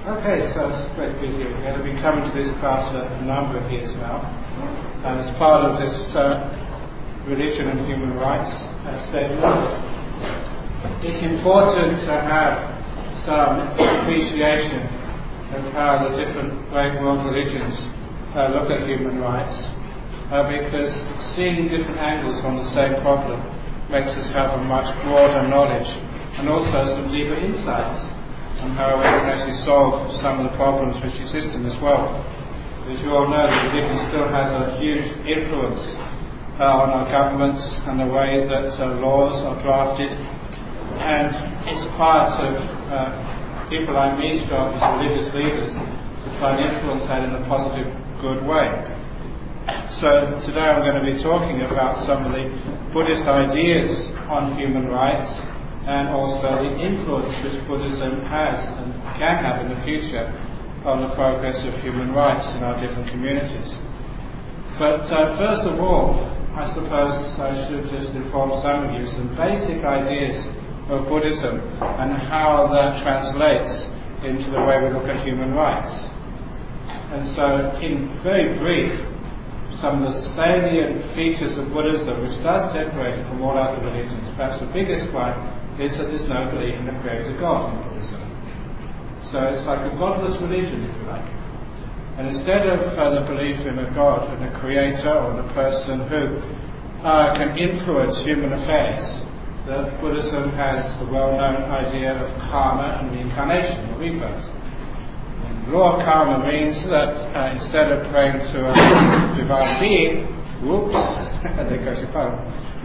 Okay, so it's great to be here again. I've been coming to this class for a number of years now. And as part of this religion and human rights segment, it's important to have some appreciation of how the different great world religions look at human rights, because seeing different angles on the same problem makes us have a much broader knowledge and also some deeper insights on how we can actually solve some of the problems which exist in this world. As you all know, the religion still has a huge influence on our governments and the way that laws are drafted, and it's part of people like me's job as religious leaders to try and influence that in a positive, good way. So today I'm going to be talking about some of the Buddhist ideas on human rights and also the influence which Buddhism has and can have in the future on the progress of human rights in our different communities. But first of all, I suppose I should just inform some of you some basic ideas of Buddhism and how that translates into the way we look at human rights. And so, in very brief, some of the salient features of Buddhism which does separate it from all other religions, perhaps the biggest one is that there's no belief in a creator God in Buddhism. So it's like a godless religion, if you like. And instead of the belief in a God and a creator or in a person who can influence human affairs, that Buddhism has the well-known idea of karma and reincarnation, or rebirth. And law of karma means that instead of praying to a divine being, whoops, there goes your phone.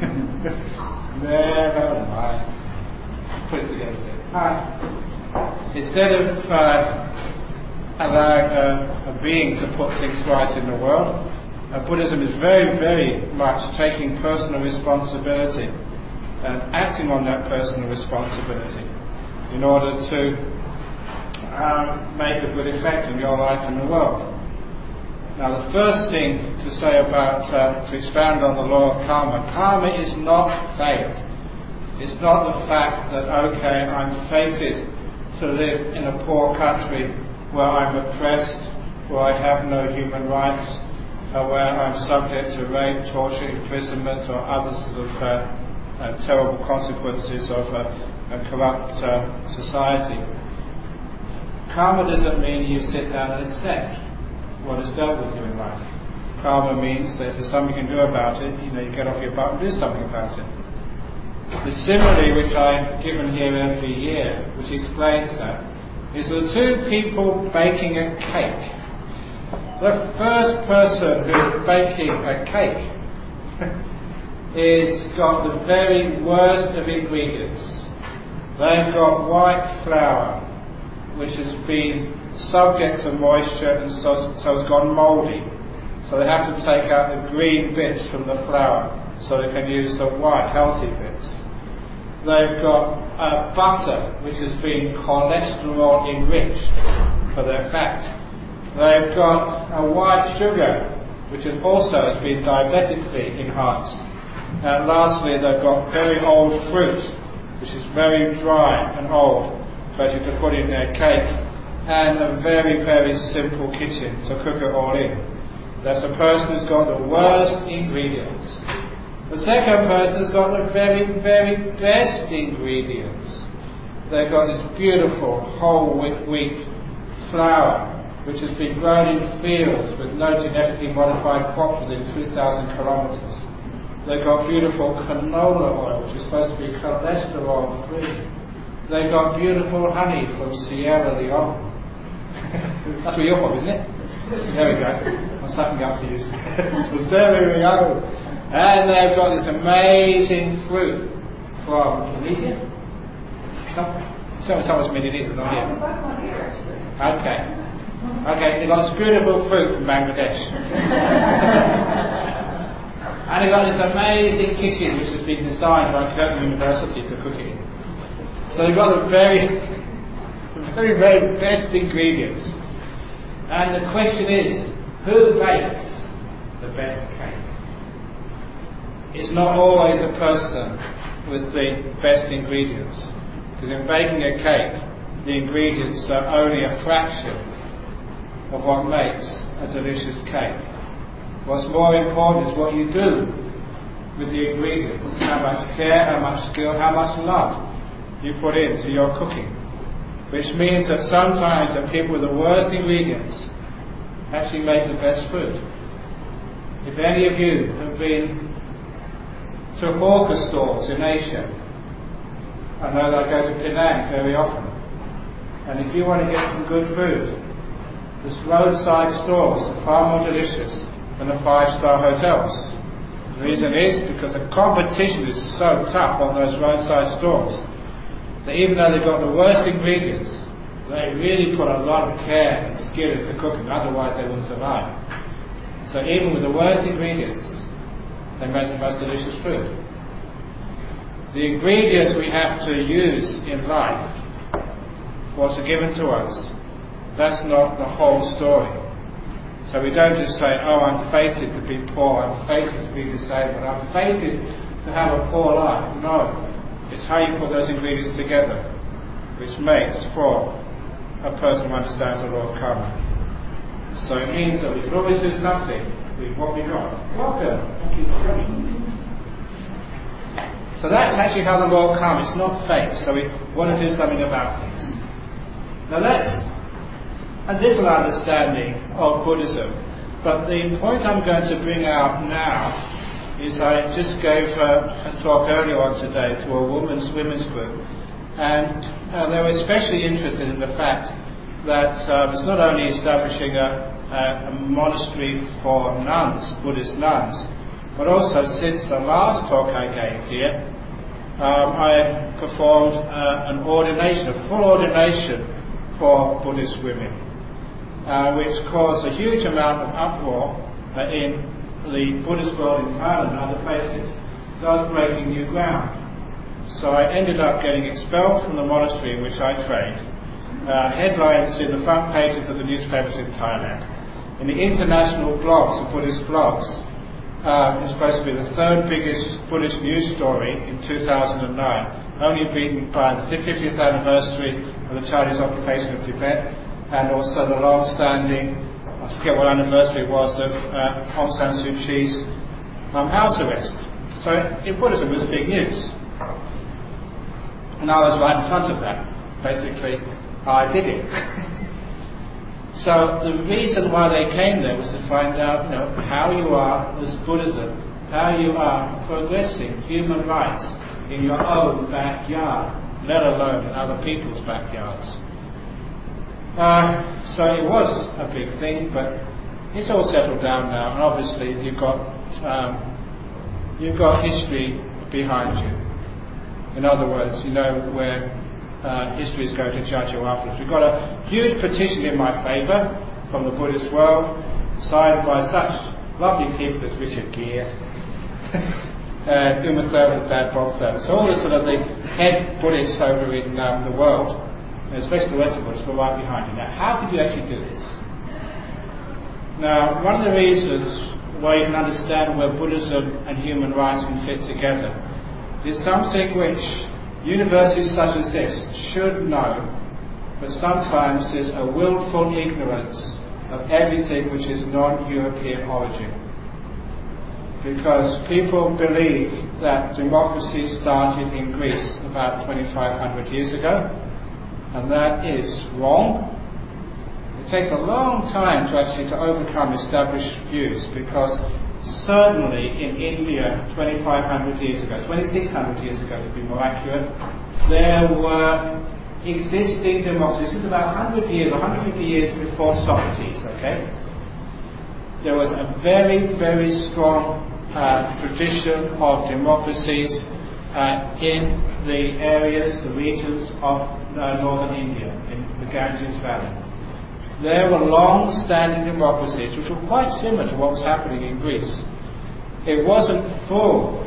Never mind. Put it together again. Instead of allowing a being to put things right in the world, Buddhism is very, very much taking personal responsibility and acting on that personal responsibility in order to make a good effect in your life and the world. Now, the first thing to say about, to expound on the law of karma is not fate. It's not the fact that, okay, I'm fated to live in a poor country where I'm oppressed, where I have no human rights, where I'm subject to rape, torture, imprisonment, or other sort of terrible consequences of a corrupt society. Karma doesn't mean you sit down and accept what is dealt with you in life. Karma means that if there's something you can do about it, you get off your butt and do something about it. The simile which I've given here every year, which explains that, is the two people baking a cake. The first person who's baking a cake is got the very worst of ingredients. They've got white flour, which has been subject to moisture and so it's gone mouldy. So they have to take out the green bits from the flour so they can use the white, healthy bits. They've got butter, which has been cholesterol enriched for their fat. They've got a white sugar, which also has been diabetically enhanced. And lastly, they've got very old fruit, which is very dry and old, ready to put in their cake, and a very, very simple kitchen to cook it all in. That's a person who's got the worst ingredients. The second person has got the very, very best ingredients. They've got this beautiful whole wheat flour, which has been grown in fields with no genetically modified crop within 2,000 kilometres. They've got beautiful canola oil, which is supposed to be cholesterol free. They've got beautiful honey from Sierra Leone. That's where you're from, isn't it? There we go. I'm sucking up to you. It's from Sierra Leone. And they've got this amazing fruit from Indonesia. Someone's from Indonesia, not here. Okay, they've got this beautiful fruit from Bangladesh. And they've got this amazing kitchen which has been designed by Curtin University to cook it in. So they've got the very, very, very best ingredients. And the question is, who bakes the best cake? It's not always a person with the best ingredients. Because in baking a cake, the ingredients are only a fraction of what makes a delicious cake. What's more important is what you do with the ingredients, how much care, how much skill, how much love you put into your cooking. Which means that sometimes the people with the worst ingredients actually make the best food. If any of you have been to hawker stores in Asia, I know that I go to Penang very often, and if you want to get some good food, the roadside stores are far more delicious than the 5-star hotels. The reason is because the competition is so tough on those roadside stores that even though they've got the worst ingredients, they really put a lot of care and skill into cooking, otherwise they wouldn't survive. So even with the worst ingredients, they make the most delicious food. The ingredients we have to use in life, what's given to us, that's not the whole story. So we don't just say, oh, I'm fated to be poor, I'm fated to be disabled, I'm fated to have a poor life. No. It's how you put those ingredients together which makes for a person who understands the law of karma. So it means that we can always do something with what we got. Welcome. Thank you for coming. So that's actually how the law of karma. It's not fate. So we want to do something about things. Now that's a little understanding of Buddhism. But the point I'm going to bring out now is I just gave a talk earlier on today to a women's group, and they were especially interested in the fact that it's not only establishing a monastery for nuns, Buddhist nuns, but also since the last talk I gave here, I performed an ordination, a full ordination for Buddhist women, which caused a huge amount of uproar in the Buddhist world in Thailand and other places. So I was breaking new ground. So I ended up getting expelled from the monastery in which I trained. Headlines in the front pages of the newspapers in Thailand. In the international blogs, the Buddhist blogs, it's supposed to be the third biggest Buddhist news story in 2009, only beaten by the 50th anniversary of the Chinese occupation of Tibet, and also the long-standing, I forget what anniversary it was, of Aung San Suu Kyi's house arrest. So in Buddhism it was big news. And I was right in front of that. Basically, I did it. So the reason why they came there was to find out, how you are as Buddhism, how you are progressing human rights in your own backyard, let alone in other people's backyards. So it was a big thing, but it's all settled down now, and obviously you've got history behind you. In other words, you know where history is going to judge you afterwards. We've got a huge petition in my favour from the Buddhist world, signed by such lovely people as Richard Gere, Uma Thurman's dad, Bob Thurman. So all the sort of the head Buddhists over in the world, especially the Western Buddhists, were right behind you. Now, how could you actually do this? Now, one of the reasons why you can understand where Buddhism and human rights can fit together is something which universities such as this should know, but sometimes there's a willful ignorance of everything which is non-European origin. Because people believe that democracy started in Greece about 2,500 years ago, and that is wrong. It takes a long time to overcome established views, because certainly in India 2,500 years ago, 2,600 years ago to be more accurate, there were existing democracies. This is about 100 years, 150 years before Socrates, okay? There was a very, very strong tradition of democracies in the areas, the regions of northern India, in the Ganges Valley. There were long-standing democracies which were quite similar to what was happening in Greece. It wasn't full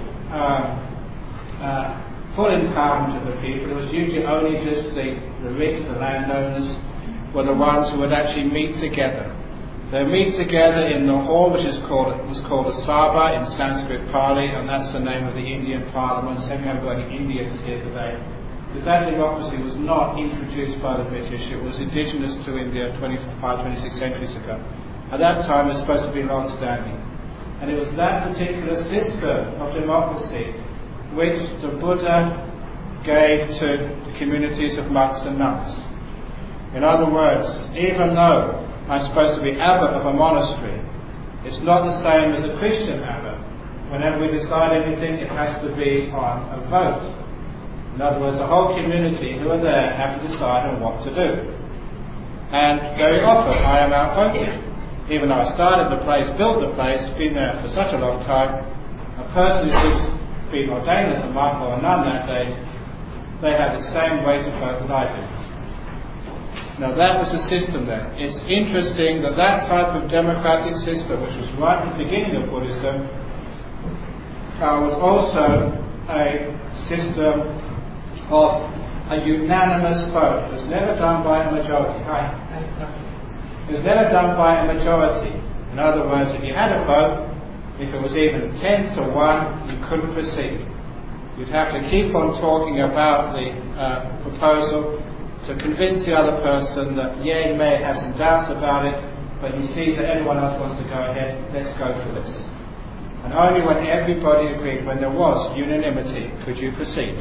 empowerment of the people. It was usually only just the rich, the landowners, were the ones who would actually meet together. They meet together in the hall, which was called a Sabha in Sanskrit Pali, and that's the name of the Indian Parliament. So we haven't got any Indians here today. because that democracy was not introduced by the British. It was indigenous to India 26 centuries ago. At that time it was supposed to be long-standing. And it was that particular system of democracy which the Buddha gave to the communities of monks and nuns. In other words, even though I'm supposed to be abbot of a monastery, it's not the same as a Christian abbot. Whenever we decide anything, it has to be on a vote. In other words, the whole community who are there have to decide on what to do. And very often I am outvoted. Even though I started the place, built the place, been there for such a long time, a person who's been ordained as a monk or a nun that day, they have the same weight of vote that I do. Now that was the system there. It's interesting that that type of democratic system, which was right at the beginning of Buddhism, was also a system of a unanimous vote. It was never done by a majority. It was never done by a majority. In other words, if you had a vote, if it was even 10 to 1, you couldn't proceed. You'd have to keep on talking about the proposal to convince the other person that, yeah, he may have some doubts about it, but he sees that everyone else wants to go ahead, let's go for this. And only when everybody agreed, when there was unanimity, could you proceed.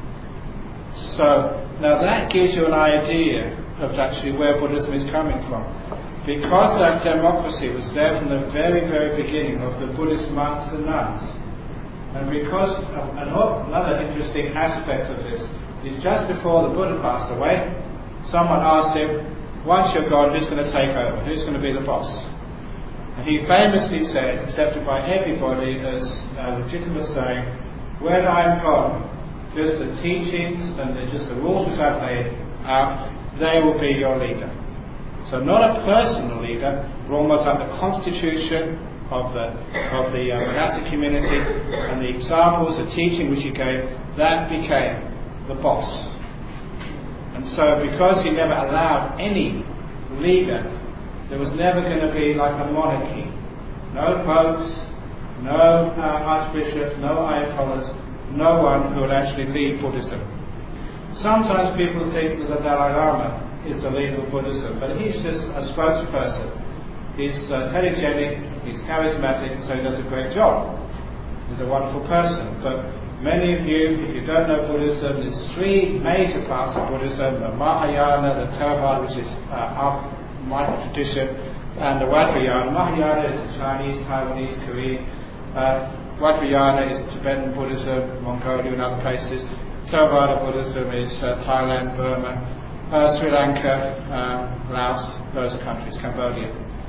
So, now that gives you an idea of actually where Buddhism is coming from. Because that democracy was there from the very, very beginning of the Buddhist monks and nuns, and because another interesting aspect of this is just before the Buddha passed away, someone asked him, once you're gone, who's going to take over? Who's going to be the boss? And he famously said, accepted by everybody as a legitimate saying, when I'm gone, just the teachings and just the rules which I've laid out, they will be your leader. So not a personal leader, but almost like the constitution of the monastic community and the examples, the teaching which he gave, that became the boss. And so because he never allowed any leader, there was never going to be like a monarchy. No popes, no archbishops, no ayatollahs, no one who would actually lead Buddhism. Sometimes people think that the Dalai Lama is the leader of Buddhism, but he's just a spokesperson. He's telegenic, he's charismatic, so he does a great job. He's a wonderful person. But many of you, if you don't know Buddhism, there's three major parts of Buddhism: the Mahayana, the Theravada, which is my tradition, and the Vajrayana. Mahayana is the Chinese, Taiwanese, Korean. Vajrayana is Tibetan Buddhism, Mongolia and other places. Theravada Buddhism is Thailand, Burma, Sri Lanka, Laos, those countries, Cambodia.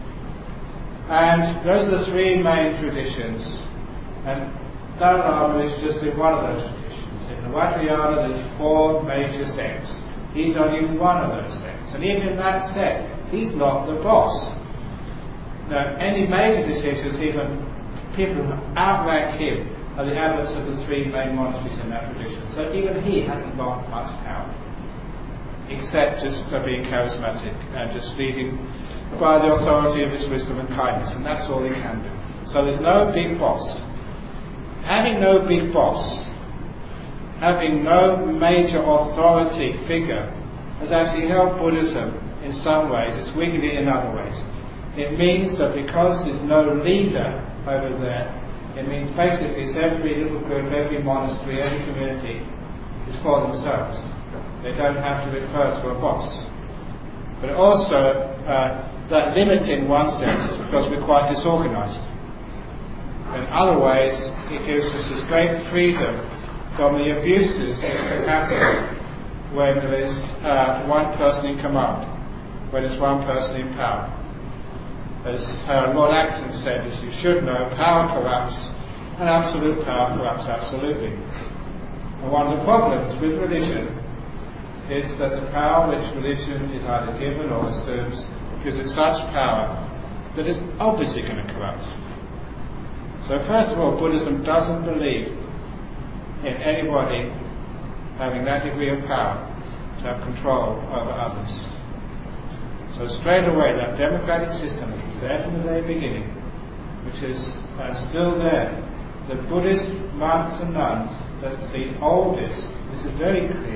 And those are the three main traditions. And Dalai Lama is just in one of those traditions. In the Vajrayana there's four major sects. He's only one of those sects. And even in that sect, he's not the boss. Now, any major decisions, even people who outrank him, are the abbots of the three main monasteries in that tradition. So even he hasn't got much power, except just being charismatic and just leading by the authority of his wisdom and kindness, and that's all he can do. So there's no big boss. Having no big boss, having no major authority figure, has actually helped Buddhism in some ways. It's weakened it in other ways. It means that because there's no leader over there, it means basically it's every little group, every monastery, every community is for themselves. They don't have to refer to a boss. But also, that limits in one sense because we're quite disorganised. In other ways, it gives us this great freedom from the abuses that can happen when there is one person in command, when there's one person in power. As Lord Acton said, as you should know, power corrupts, and absolute power corrupts absolutely. And one of the problems with religion is that the power which religion is either given or assumes gives it such power that it's obviously going to corrupt. So first of all, Buddhism doesn't believe in anybody having that degree of power to have control over others. So straight away, that democratic system, which was there from the very beginning, which is still there, the Buddhist monks and nuns, that's the oldest, this is very clear,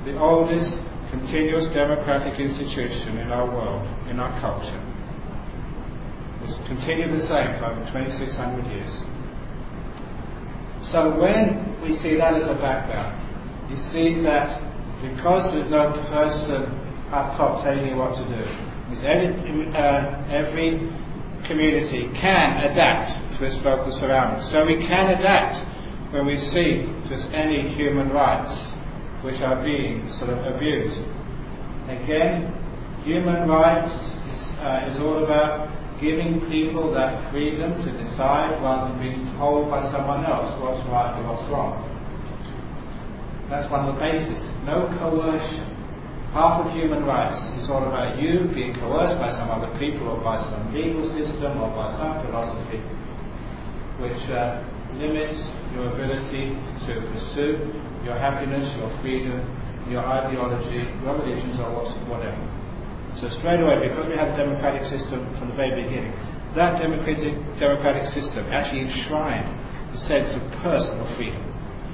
the oldest continuous democratic institution in our world, in our culture. It's continued the same for over 2,600 years. So when we see that as a background, you see that because there's no person up top telling you what to do, because every community can adapt to its local surroundings. So we can adapt when we see just any human rights which are being sort of abused. Again, human rights is all about giving people that freedom to decide rather than being told by someone else what's right or what's wrong. That's one of the bases. No coercion. Half of human rights is all about you being coerced by some other people or by some legal system or by some philosophy which limits your ability to pursue your happiness, your freedom, your ideology, your religions or whatever. So straight away, because we have a democratic system from the very beginning, that democratic system actually enshrined the sense of personal freedom.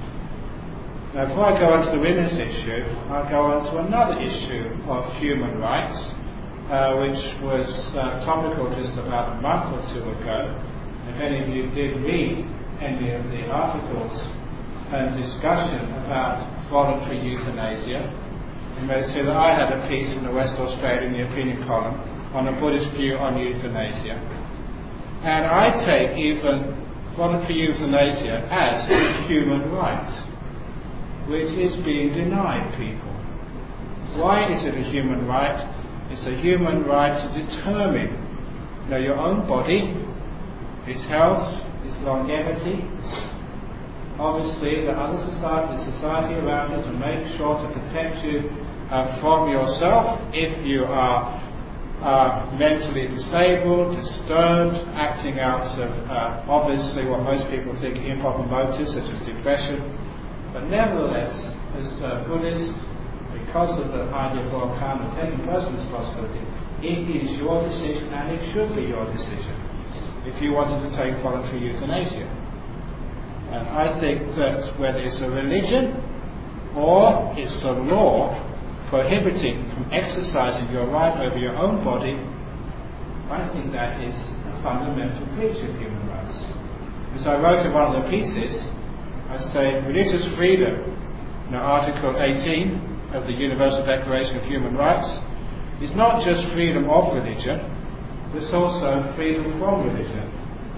Now, before I go on to the women's issue, I'll go on to another issue of human rights, which was topical just about a month or two ago. If any of you did read any of the articles and discussion about voluntary euthanasia, you may see that I had a piece in the West Australian, the opinion column, on a Buddhist view on euthanasia. And I take even voluntary euthanasia as a human right, which is being denied people. Why is it a human right? It's a human right to determine your own body, its health, its longevity. Obviously, the society around you to make sure to protect you from yourself if you are mentally disabled, disturbed, acting out of obviously what most people think improper motives such as depression. But nevertheless, as Buddhists, because of the idea of Lord Karma, taking personal responsibility, it is your decision and it should be your decision if you wanted to take voluntary euthanasia. And I think that whether it's a religion or it's a law prohibiting from exercising your right over your own body, I think that is a fundamental breach of human rights. As I wrote in one of the pieces, I say religious freedom, Article 18 of the Universal Declaration of Human Rights, is not just freedom of religion, but it's also freedom from religion.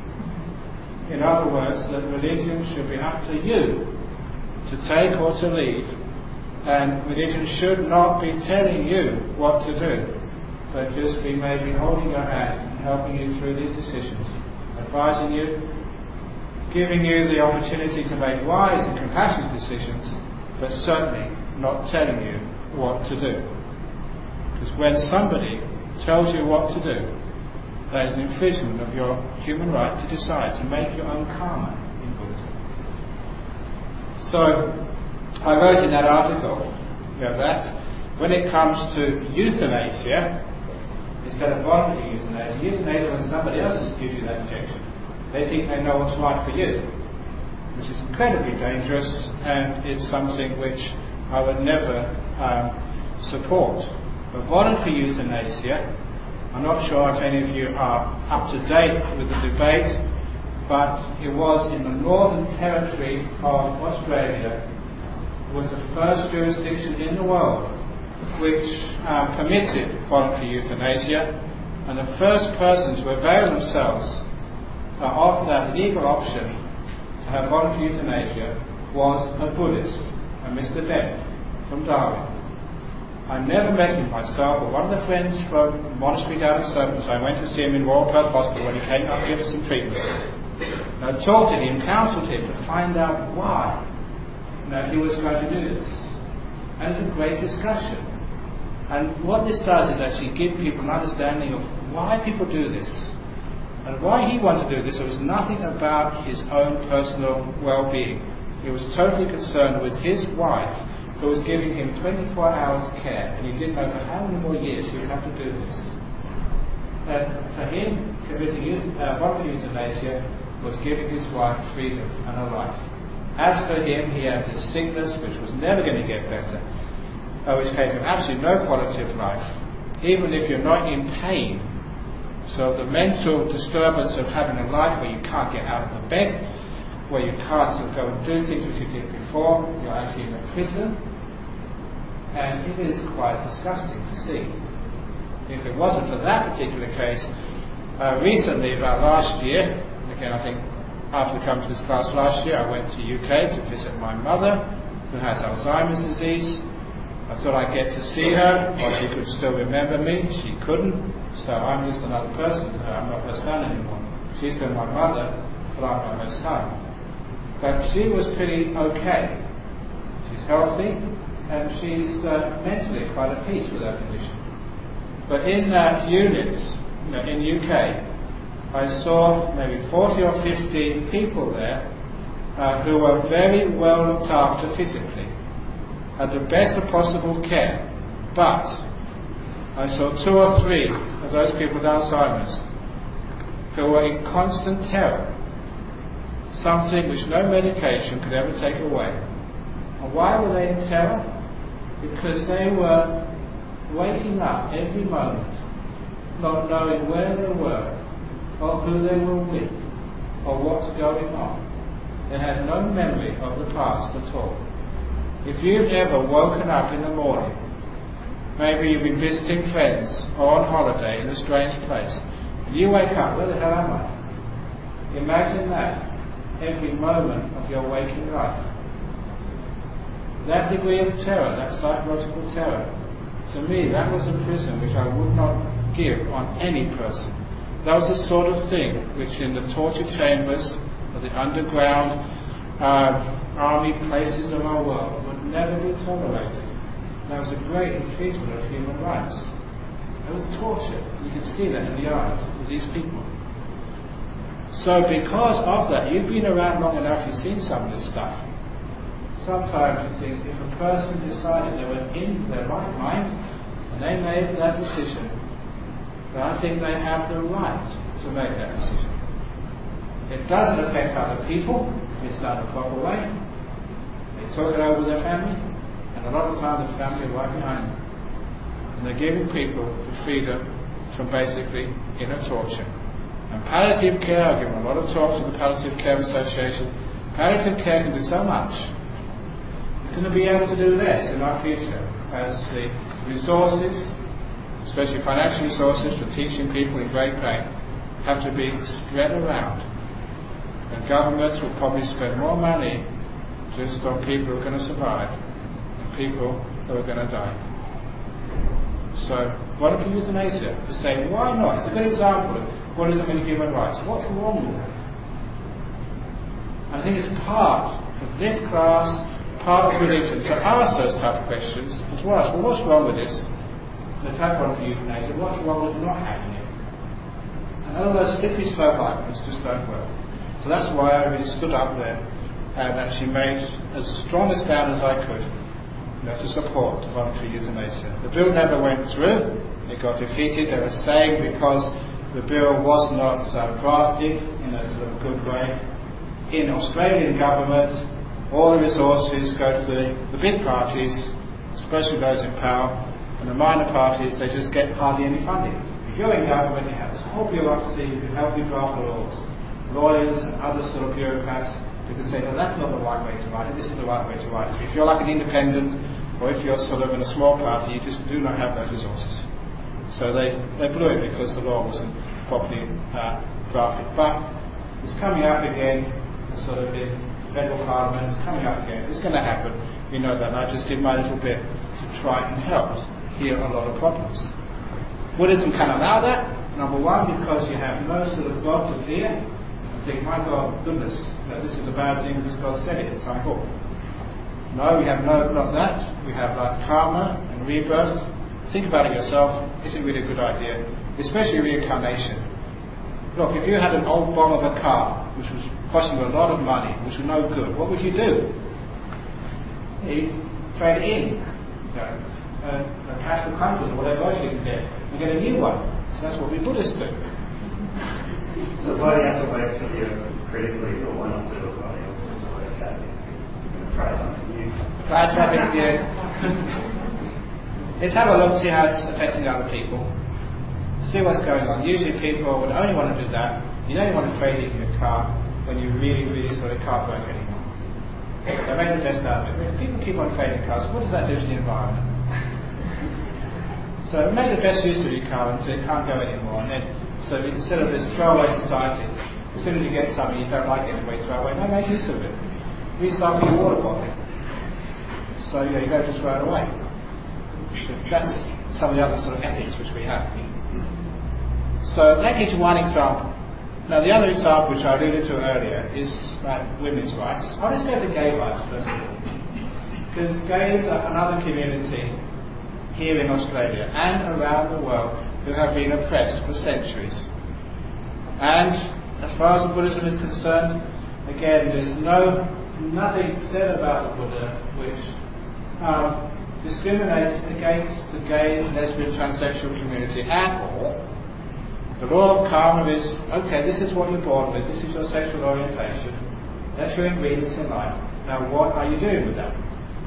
In other words, that religion should be up to you to take or to leave, and religion should not be telling you what to do, but just be maybe holding your hand and helping you through these decisions, advising you, giving you the opportunity to make wise and compassionate decisions, but certainly not telling you what to do. Because when somebody tells you what to do, that is an infringement of your human right to decide, to make your own karma in Buddhism. So, I wrote in that article that when it comes to euthanasia, instead of voluntary euthanasia when somebody else gives you that injection, they think they know what's right for you, which is incredibly dangerous, and it's something which I would never support. But voluntary euthanasia, I'm not sure if any of you are up to date with the debate, but it was in the Northern Territory of Australia, was the first jurisdiction in the world which permitted voluntary euthanasia, and the first person to avail themselves of that legal option to have voluntary euthanasia was a Buddhist, a Mr. Dent from Darwin. I never met him myself, but one of the friends from the monastery down in Surbiton, I went to see him in Royal Perth Hospital when he came up here for some treatment. And I talked to him, counselled him to find out why he was going to do this. And it's a great discussion. And what this does is actually give people an understanding of why people do this. And why he wanted to do this, it was nothing about his own personal well-being. He was totally concerned with his wife, who was giving him 24 hours care, and he didn't know for how many more years he would have to do this. And for him, committing voluntary euthanasia was giving his wife freedom and a life. As for him, he had this sickness which was never going to get better. which gave him absolutely no quality of life, even if you're not in pain. So the mental disturbance of having a life where you can't get out of the bed, where you can't sort of go and do things which you did before, you're actually in a prison, and it is quite disgusting to see. If it wasn't for that particular case, recently, about last year, again I think after we come to this class last year, I went to UK to visit my mother, who has Alzheimer's disease. I thought I'd get to see her, or she could still remember me. She couldn't, so I'm just another person to her. I'm not her son anymore. She's still my mother, but I'm not her son. But she was pretty okay. She's healthy, and she's mentally quite at peace with her condition. But in that unit, in UK, I saw maybe 40 or 50 people there who were very well looked after physically, had the best of possible care. But I saw 2 or 3 of those people with Alzheimer's who were in constant terror, something which no medication could ever take away. And why were they in terror? Because they were waking up every moment, not knowing where they were, or who they were with, or what's going on. They had no memory of the past at all. If you've ever woken up in the morning, maybe you've been visiting friends or on holiday in a strange place, and you wake up, where the hell am I? Imagine that every moment of your waking life. That degree of terror, that psychological terror, to me that was a prison which I would not give on any person. That was the sort of thing which in the torture chambers of the underground army places of our world would never be tolerated. That was a great infringement of human rights. It was torture. You can see that in the eyes of these people. So because of that, you've been around long enough, you've seen some of this stuff. Sometimes you think if a person decided they were in their right mind and they made that decision, then I think they have the right to make that decision. It doesn't affect other people if it's done the proper way. They talk it over with their family, and a lot of the time the family are right behind them. And they're giving people the freedom from basically inner torture. And palliative care, I've given a lot of talks to the Palliative Care Association. Palliative care can do so much. We're going to be able to do less in our future as the resources, especially financial resources for teaching people in great pain, have to be spread around. And governments will probably spend more money just on people who are going to survive than people who are going to die. So, what if euthanasia? To say, why not? It's a good example of what is in human rights. What's wrong with that? And I think it's part of this class, part of religion, to ask those tough questions, and to ask, well, what's wrong with this? The tough one for euthanasia, what's wrong with not having it? And all those slippery slope arguments just don't work. So that's why I really stood up there and actually made as strong a stand as I could, to support voluntary euthanasia. The bill never went through. It got defeated. They were saying because the bill was not drafted in a sort of good way. In Australian government, all the resources go to the big parties, especially those in power, and the minor parties, they just get hardly any funding. If you're in government, you have this whole bureaucracy who can help you draft the laws. Lawyers and other sort of bureaucrats who can say, no, that's not the right way to write it, this is the right way to write it. If you're like an independent, or if you're sort of in a small party, you just do not have those resources. So they blew it because the law wasn't properly drafted. But it's coming up again, sort of in federal parliament, it's coming up again. It's going to happen, we know that. And I just did my little bit to try and help heal a lot of problems. Buddhism can allow that, number one, because you have no sort of God to fear. And think, my God, goodness, this is a bad thing because God said it in some book. No, we have not that. We have like karma and rebirth. Think about it yourself. Is it really a good idea? Especially reincarnation. Look, if you had an old bomb of a car, which was costing you a lot of money, which was no good, what would you do? You'd trade it in. A cash for countries, or whatever else you can get, and get a new one. So that's what we Buddhists do. So why do you have to wait till you're critically ill? Why not do it while you're still okay? Try something new. Try something new. Let's have a look, see how it's affecting other people, see what's going on. Usually people would only want to do that. You don't want to trade in your car when you really sort of can't work anymore. So make the best out of it. If people keep on trading cars, what does that do to the environment? So make the best use of your car until it can't go anymore. And then, so instead of this throwaway society, as soon as you get something you don't like anyway, throw away. No, make use of it. Recycle your water bottle. So you don't just throw it away. That's some of the other sort of ethics which we have. So that gives you one example. Now the other example which I alluded to earlier is women's rights. I'll just go to gay rights first of all. Because gays are another community here in Australia and around the world who have been oppressed for centuries. And as far as Buddhism is concerned, again, there's nothing said about the Buddha which discriminates against the gay, lesbian, transsexual community at all. The law of karma is, okay, this is what you're born with, this is your sexual orientation, that's your ingredients in life. Now what are you doing with that?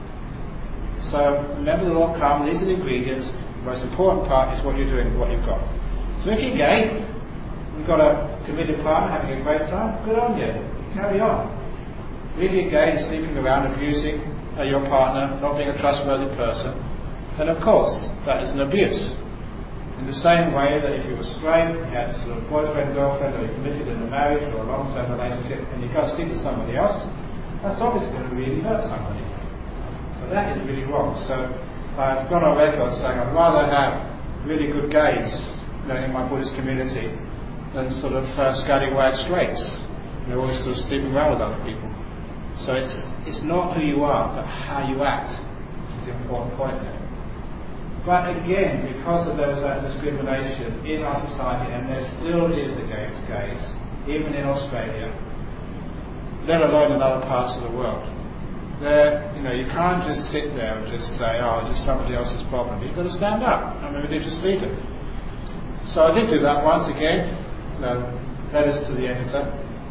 So remember the law of karma, these are the ingredients, the most important part is what you're doing with what you've got. So if you're gay, you've got a committed partner, having a great time, good on you, carry on. If you're gay and sleeping around, abusing your partner, not being a trustworthy person, then of course that is an abuse. In the same way that if you were straight, you had a sort of boyfriend, girlfriend, or you committed in a marriage or a long-term relationship, and you go sleep with somebody else, that's obviously going to really hurt somebody. So that is really wrong. So I've gone on record saying I'd rather have really good gays in my Buddhist community than sort of scallywag straights. They're always sort of sleeping around with other people. So it's not who you are, but how you act is the important point there. But again, because of that discrimination in our society, and there still is against gays, even in Australia, let alone in other parts of the world, you can't just sit there and just say, oh, it's just somebody else's problem. You've got to stand up. I'm a religious leader. So I did do that once again, letters to the editor,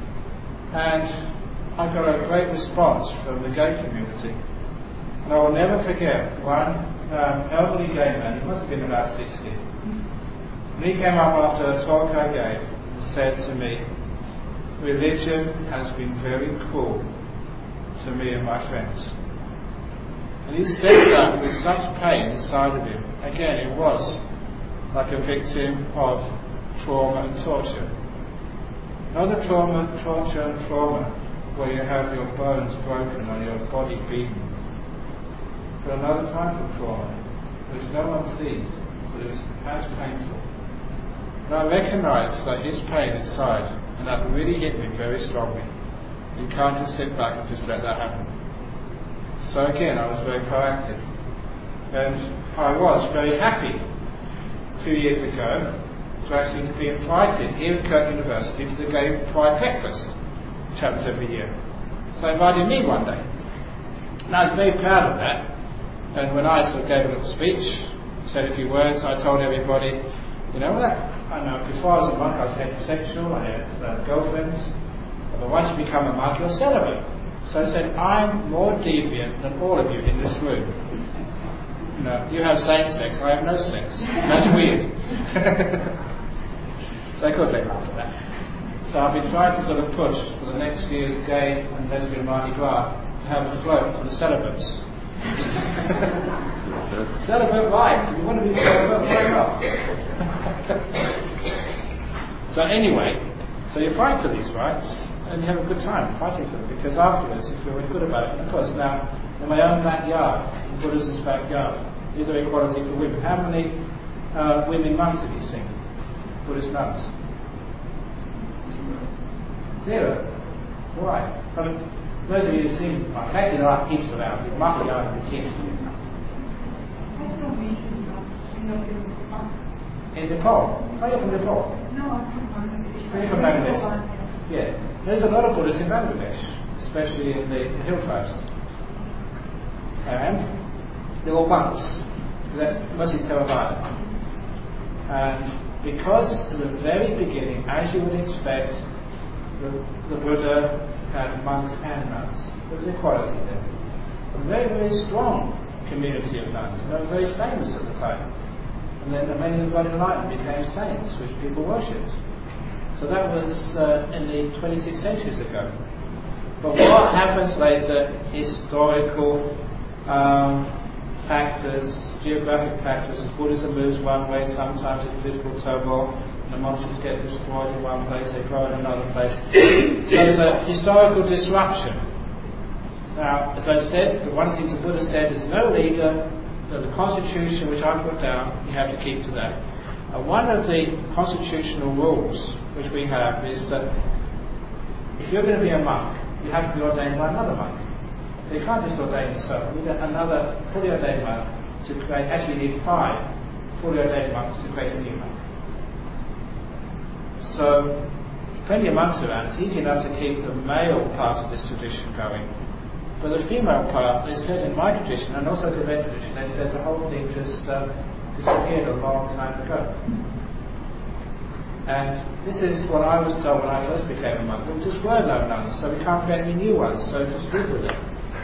and I got a great response from the gay community. And I will never forget one elderly gay man, he must have been about 60. And he came up after a talk I gave and said to me, religion has been very cruel to me and my friends. And he said that with such pain inside of him. Again, it was like a victim of trauma and torture. Not a torture and trauma where you have your bones broken or your body beaten. But another type of trauma, which no one sees, but it was as painful. And I recognised that his pain inside, and that really hit me very strongly. You can't just sit back and just let that happen. So again, I was very proactive. And I was very happy a few years ago to actually be invited here at Kirk University to the Gay Pride Breakfast, which happens every year. So they invited me one day. And I was very proud of that. And when I sort of gave a little speech, said a few words, I told everybody, you know what, I know before I was a monk I was heterosexual, I had girlfriends, but once you become a monk you're celibate. So I said, I'm more deviant than all of you in this room. You have same sex, I have no sex. That's weird. So I could let after that. So I've been trying to sort of push for the next year's gay and lesbian Mardi Gras to have a float for the celibates. Celibate life. If you want to be celibate, wake up. So anyway, so you fight for these rights and you have a good time fighting for them, because afterwards you feel really good about it. And of course now, in my own backyard, in Buddhism's backyard, is there equality for women? How many women monks have you seen? Buddhist nuns? 0. Why? I mean, those of you who've seen, actually there are heaps around. You might be going to heaps. In Nepal? Are you from Nepal? No, I'm You're from Bangladesh? Yeah. There's a lot of Buddhists in Bangladesh, especially in the hill tribes. And they're all monks. That's mostly Theravada. And because at the very beginning, as you would expect, the Buddha had monks and nuns. There was equality there. A very, very strong community of nuns. And they were very famous at the time. And then many of them got enlightened, became saints, which people worshipped. So that was in the 26 centuries ago. But what happens later, historical factors, geographic factors, as Buddhism moves one way, sometimes it's political turmoil, and the monasteries get destroyed in one place, they grow in another place. So there's a historical disruption. Now, as I said, one of the things the Buddha said is no leader, the constitution which I put down, you have to keep to that. One of the constitutional rules which we have is that if you're going to be a monk, you have to be ordained by another monk. So you can't just ordain yourself. You need another fully ordained monk to create, actually you need 5 fully ordained monks to create a new monk. So, plenty of monks around, it's easy enough to keep the male part of this tradition going. But the female part, they said in my tradition, and also the Tibetan tradition, they said the whole thing just disappeared a long time ago. And this is what I was told when I first became a monk. There just were no nuns, so we can't create any new ones, so just live with it.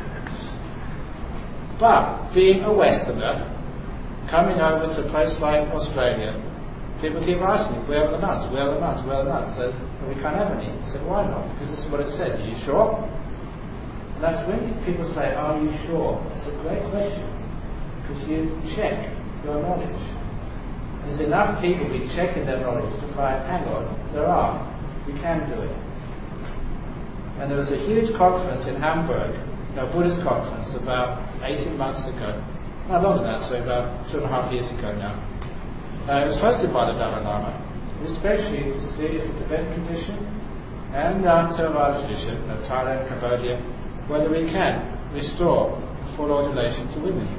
But being a Westerner, coming over to a place like Australia, people keep asking me, where are the nuns? Where are the nuns? Where are the nuns? So we can't have any. I said, why not? Because this is what it says. Are you sure? And that's when people say, are you sure? It's a great question. Because you check your knowledge. And there's enough people who checking their knowledge to find, hang on, there are. We can do it. And there was a huge conference in Hamburg, a Buddhist conference, about 18 months ago. No, longer than that, so about 2.5 years ago now. It was hosted by the Dalai Lama, especially to study the Tibetan tradition and the Theravada tradition of Thailand, Cambodia, whether we can restore full ordination to women.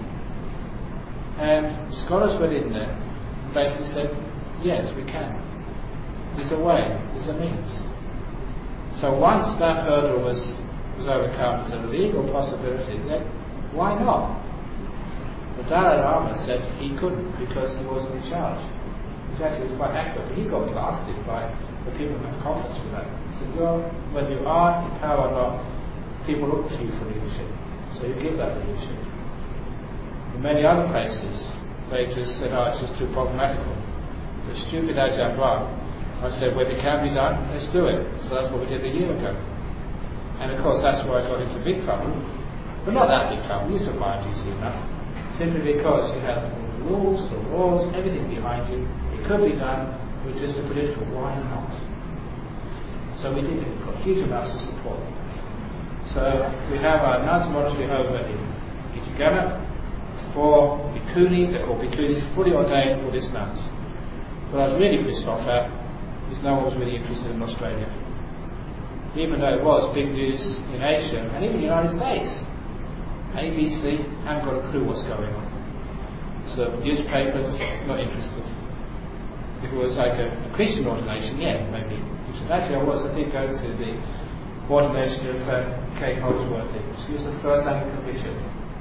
And scholars went in there and basically said, yes, we can. There's a way, there's a means. So once that hurdle was overcome as a legal possibility, then why not? The Dalai Lama said he couldn't because he wasn't in charge. Which actually was quite accurate. He got blasted by the people at the conference for that. He said, well, when you are in power or not, people look to you for leadership. So you give that leadership. In many other places, they just said, oh, it's just too problematical. The stupid Ajahn Brahm, I said, well, if it can be done, let's do it. So that's what we did a year ago. And of course, that's where I got into big trouble. But not that big trouble, you survived easily enough. Simply because you have the rules, the laws, everything behind you. It could be done with just a political, why not? So we did it. We got huge amounts of support. So we have our nuns monastery over in Itagana, 4 bhikkhunis, they're called bhikkhunis, fully ordained Buddhist nuns. What I was really pissed off at is no one was really interested in Australia. Even though it was big news in Asia and even the United States. ABC haven't got a clue what's going on. So newspapers, not interested. If it was like a Christian ordination, yeah, maybe. Actually, I did go to the ordination of Kate Holsworthy. She was the first Anglican bishop.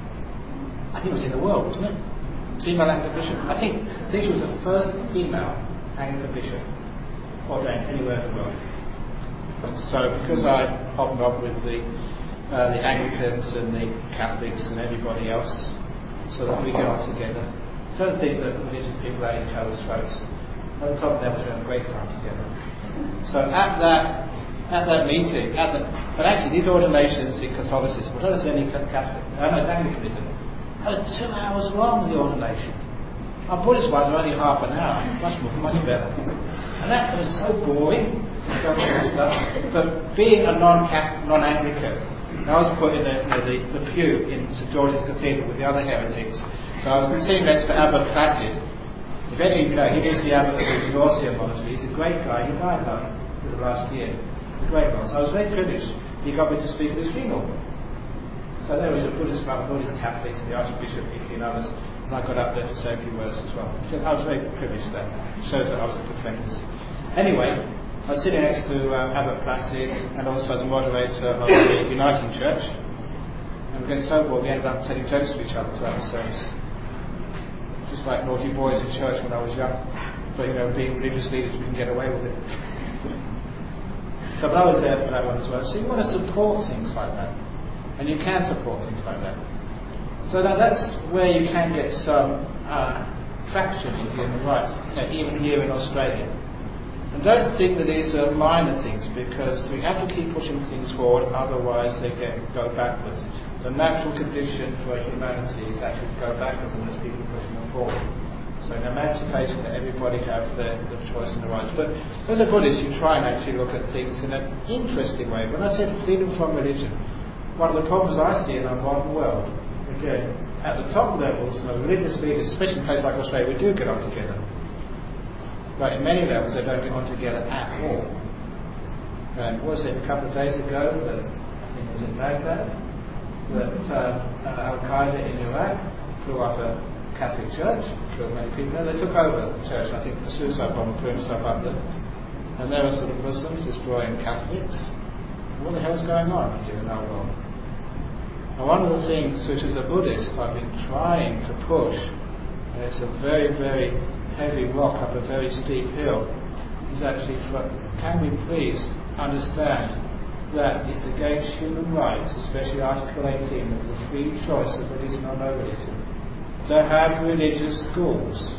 I think it was in the world, wasn't it? Female Anglican bishop. I think she was the first female Anglican bishop ordained anywhere in the world. And so, because I hobnobbed with the Anglicans and the Catholics and everybody else, so that we get on together. Don't think that religious people are at each other's throats. On top of that, we're having a great time together. So at that meeting, but actually these ordinations in Catholicism, I don't know if there's any Catholic, it's Anglicanism. That was 2 hours long, the ordination. Our Buddhist ones are only half an hour, much better. And that was so boring, stuff. But being a non-Anglican, I was put in the pew in St George's Cathedral with the other heretics. So I was sitting next to Abbot Placid. If any of you know, he is the abbot of the Dorsia Monastery. He's a great guy. He died last year. He's a great guy. So I was very privileged. He got me to speak at his funeral. So there was a Buddhist monk, Buddhist Catholics, and the Archbishop Hickey and others. And I got up there to say a few words as well. So I was very privileged there. It shows that I was a good friend. Anyway, I was sitting next to Abbot Placid and also the moderator of the Uniting Church. And we were getting so bored we ended up telling jokes to each other throughout the service. Just like naughty boys in church when I was young. But being religious leaders, we can get away with it. So, but I was there for that one as well. So you want to support things like that. And you can support things like that. So that's where you can get some traction in human rights, even here in Australia. And don't think that these are minor things, because we have to keep pushing things forward, otherwise they go backwards. The natural condition for humanity is actually to go backwards unless people push them forward. So in emancipation, that everybody have the choice and the rights. But as a Buddhist, you try and actually look at things in an interesting way. When I said freedom from religion, one of the problems I see in our modern world, again, at the top levels, religious leaders, especially in places like Australia, we do get on together. But in many levels, they don't get on together at all. And was it a couple of days ago that, I think it was in Baghdad, that Al-Qaeda in Iraq blew up a Catholic church, killed many people, and they took over the church. I think the suicide bomber blew himself up there. And there were sort of Muslims destroying Catholics. What the hell's going on here in our world? And one of the things which as a Buddhist I've been trying to push, and it's a very, very heavy rock up a very steep hill, is actually can we please understand that it's against human rights, especially Article 18 of the free choice of religion or no religion, to have religious schools.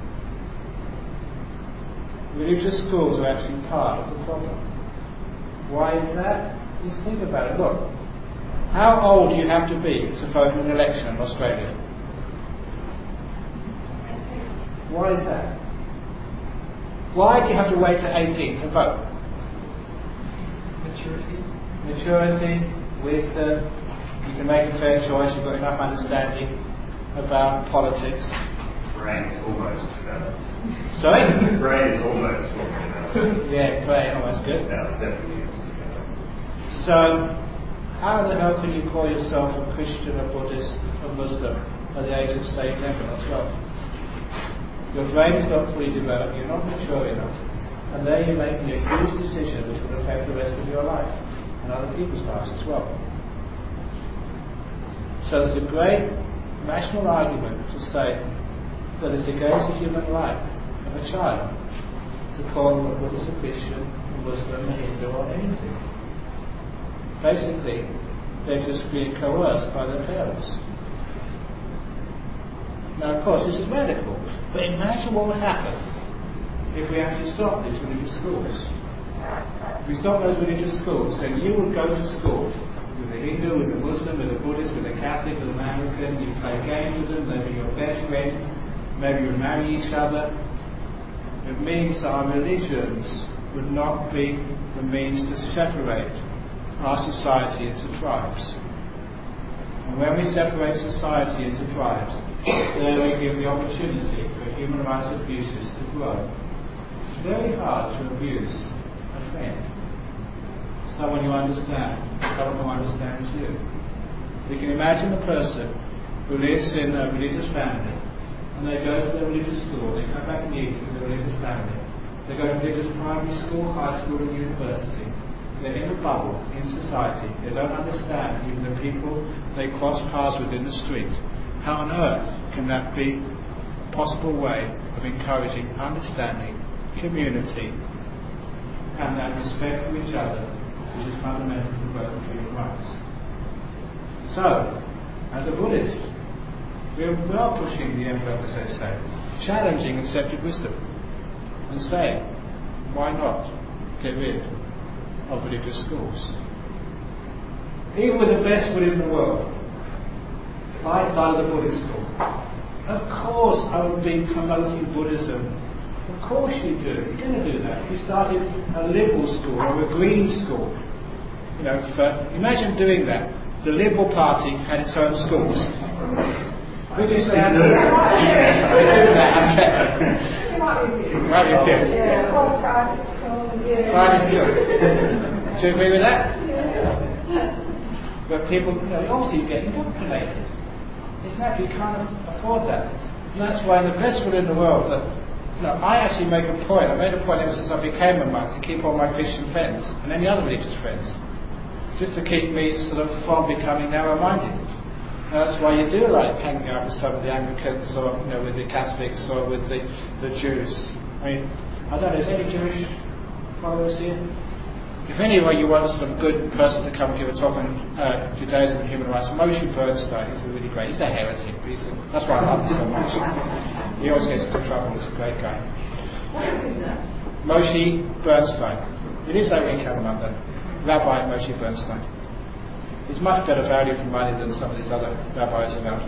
Religious schools are actually part of the problem. Why is that? Just think about it. Look, how old do you have to be to vote in an election in Australia? Why is that? Why do you have to wait till 18 to vote? Maturity, wisdom, you can make a fair choice, you've got enough understanding about politics. Brain is almost developed. Sorry? Brain is almost developed. Yeah, brain, almost good. About 7 years ago. So, how the hell can you call yourself a Christian, a Buddhist, a Muslim at the age of, say, 11 or 12? Your brain is not fully developed, you're not mature enough, and there you're making a huge decision which will affect the rest of your life and other people's lives as well. So there's a great national argument to say that it's against the human life of a child to call them a Buddhist, a Christian, a Muslim, a Hindu, or anything. Basically, they're just being coerced by their parents. Now, of course, this is radical, but imagine what would happen if we actually stopped these religious schools. If we stopped those religious schools, then you would go to school with a Hindu, with a Muslim, with a Buddhist, with a Catholic, with an American, you play games with them, they'd be your best friends, maybe you would marry each other. It means our religions would not be the means to separate our society into tribes. And when we separate society into tribes, then we give the opportunity for human rights abuses to grow. It's very hard to abuse a friend, someone you understand, someone who understands you. You can imagine the person who lives in a religious family, and they go to their religious school, they come back in the evening to their religious family, they go to religious primary school, high school and university. They're in a bubble in society. They don't understand even the people they cross paths with in the street. How on earth can that be a possible way of encouraging understanding, community, and that respect for each other, which is fundamental to both human rights? So, as a Buddhist, we are pushing the envelope, as they say, challenging accepted wisdom, and saying, why not get rid of religious schools? Even with the best will in the world, if I started a Buddhist school, of course I would be promoting Buddhism. Of course you do. You're going to do that. If you started a liberal school or a green school, imagine doing that. The Liberal Party had its own schools. Would you say I do private schools. Do you agree with that? But people, obviously you're getting indoctrinated. It's that you can't afford that. And that's why in the best will in the world that I actually make a point. I made a point ever since I became a monk to keep all my Christian friends and any other religious friends, just to keep me sort of from becoming narrow-minded. And that's why you do like hanging out with some of the Anglicans, or with the Catholics, or with the Jews. I mean, I don't know, is there any Jewish followers here? If anyway you want some good person to come and give a talk on Judaism and human rights, Moshe Bernstein is really great. He's a heretic. That's why I love him so much. He always gets into trouble. He's a great guy. Moshe Bernstein. He lives over in Kalamata. Rabbi Moshe Bernstein. He's much better value for money than some of these other rabbis around.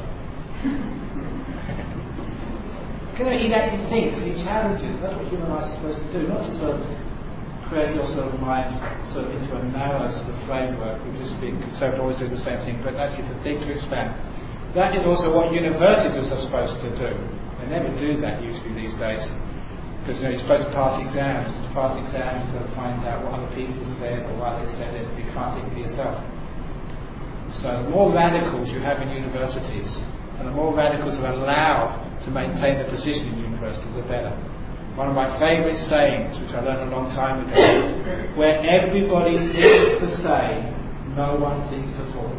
Because he actually thinks and he challenges. That's what human rights is supposed to do, not to sort of create your sort of mind sort of into a narrow sort of framework, which is being conservative, always doing the same thing, but actually to think, to expand. That is also what universities are supposed to do. They never do that usually these days. Because you're supposed to pass exams. To pass exams, you've got to find out what other people said or why they said it. You can't think for yourself. So the more radicals you have in universities, and the more radicals are allowed to maintain the position in universities, the better. One of my favourite sayings, which I learned a long time ago, where everybody thinks to say, no one thinks at all.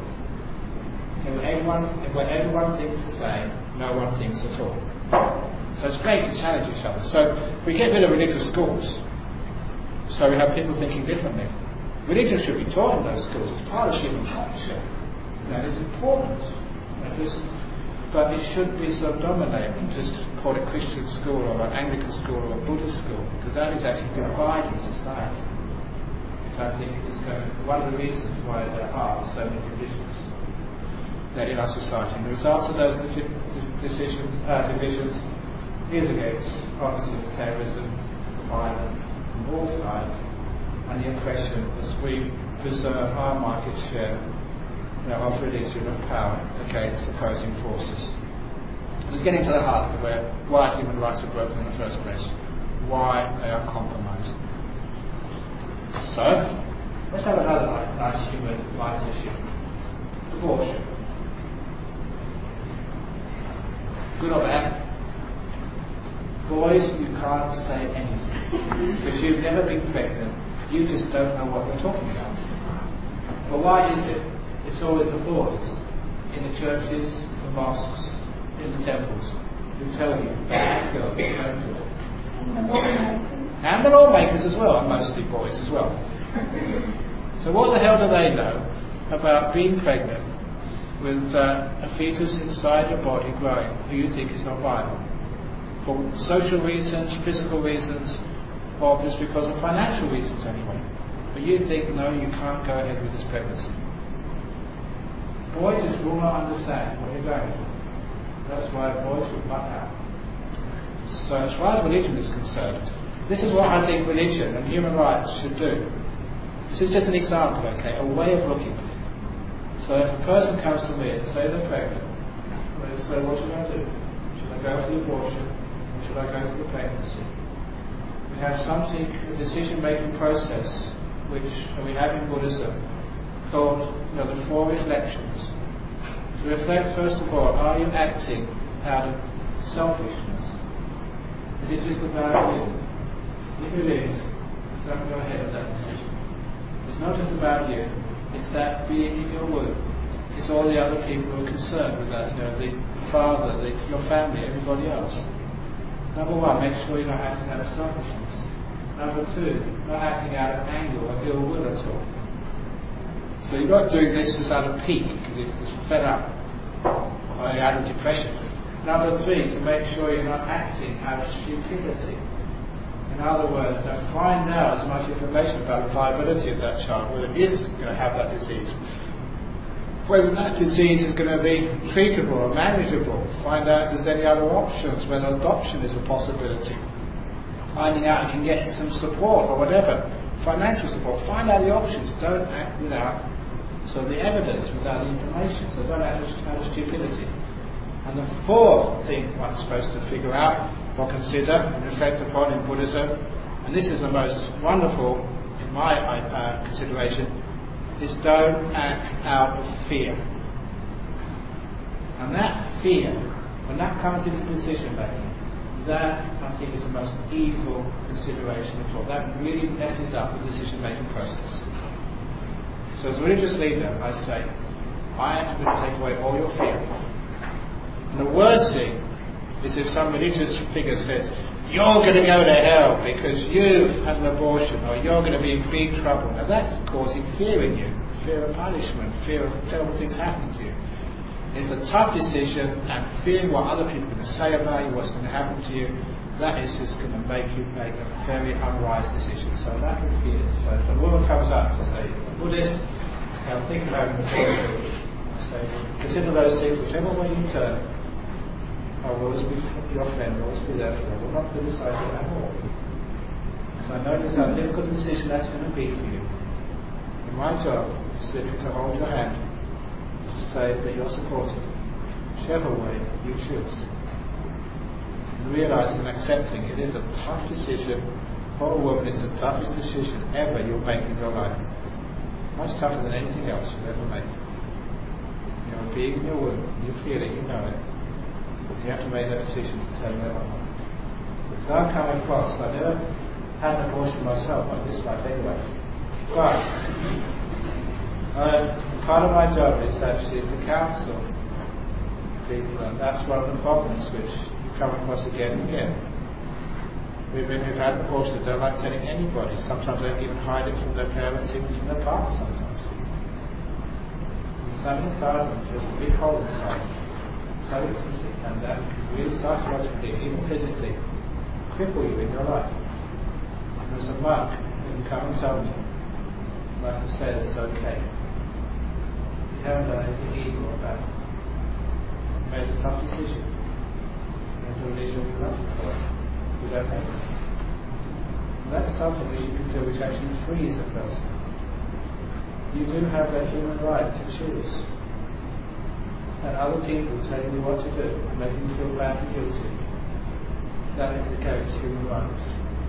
Where everyone thinks to say, no one thinks at all. So it's great to challenge each other. So we get rid of religious schools. So we have people thinking differently. Religion should be taught in those schools. It's part of human culture. That is important. But it should be sort of dominating. Just call it Christian school or an Anglican school or a Buddhist school, because that is actually dividing society. Which I think is one of the reasons why there are so many divisions in our society. And the results of those divisions is against, obviously, the terrorism, the violence from all sides, and the oppression as we preserve our market share of religion and power against opposing forces. It's getting to the heart of why human rights are broken in the first place, why they are compromised. So, let's have another nice human rights issue. Abortion. Good or bad? Boys, you can't say anything. Because you've never been pregnant, you just don't know what you're talking about. But why is it? It's always the boys in the churches, the mosques, in the temples who tell you, bad girl, don't do it. And the lawmakers as well, and mostly boys as well. So what the hell do they know about being pregnant with a fetus inside your body growing who you think is not viable? For social reasons, physical reasons, or just because of financial reasons anyway. But you think, no, you can't go ahead with this pregnancy. Boys just will not understand what you're going for. That's why boys should butt out. So as far as religion is concerned, this is what I think religion and human rights should do. This is just an example, okay, a way of looking at it. So if a person comes to me and say they're pregnant, they say, what should I do? Should I go for the abortion or should I go for the pregnancy? We have something, a decision-making process, which we have in Buddhism, called the four reflections. To reflect, first of all, are you acting out of selfishness? Is it just about you? If it is, don't go ahead with that decision. It's not just about you, it's that being in your womb. It's all the other people who are concerned with that, the father, your family, everybody else. Number one, make sure you're not acting out of selfishness. Number two, not acting out of anger or ill will at all. So you're not doing this just out of pique, because you're just fed up, or out of depression. Number three, to make sure you're not acting out of stupidity. In other words, find out as much information about the viability of that child, whether it is going to have that disease, whether that disease is going to be treatable or manageable. Find out if there's any other options, whether adoption is a possibility. Finding out if you can get some support or whatever, financial support. Find out the options. Don't act without the evidence, without the information. So don't act out of stupidity. And the fourth thing one's supposed to figure out or consider and reflect upon in Buddhism, and this is the most wonderful in my consideration, is don't act out of fear. And that fear, when that comes into decision making, that I think is the most evil consideration of all. That really messes up the decision making process. So as a religious leader, I say, I am going to take away all your fear. And the worst thing is if some religious figure says, you're going to go to hell because you've had an abortion, or you're going to be in big trouble. Now that's causing fear in you, fear of punishment, fear of terrible things happening to you. It's a tough decision, and fearing what other people are going to say about you, what's going to happen to you, that is just going to make you make a very unwise decision. So that would fear. So if a woman comes up to say, a Buddhist, say, I'm thinking about an abortion, I say, consider those things, whichever way you turn, I will always be your friend, always be there for you. I will not criticize you at all. Because I know just how difficult a decision that's going to be for you. And my job is simply to hold your hand, to say that you're supported, whichever way you choose. And realizing and accepting it is a tough decision for a woman. It's the toughest decision ever you'll make in your life. Much tougher than anything else you'll ever make. You're a being in your womb, you feel it, you know it. You have to make that decision to tell them or not. Because I've come across, I never had an abortion myself, like this life anyway. But part of my job is actually to counsel people, and that's one of the problems which you come across again and again. Women who've had an abortion don't like telling anybody. Sometimes they even hide it from their parents, even from their partner sometimes. And something inside them feels a big hole inside. So it's and that can really psychologically, even physically, cripple you in your life. And there's a monk who can come and tell me, like I said, it's okay. You haven't done anything evil or bad. You made a tough decision. There's a religion you love you for it. You don't make it. And that's something that you can do which actually frees a person. You do have that human right to choose. And other people telling you what to do, making you feel bad and guilty. That is against human rights.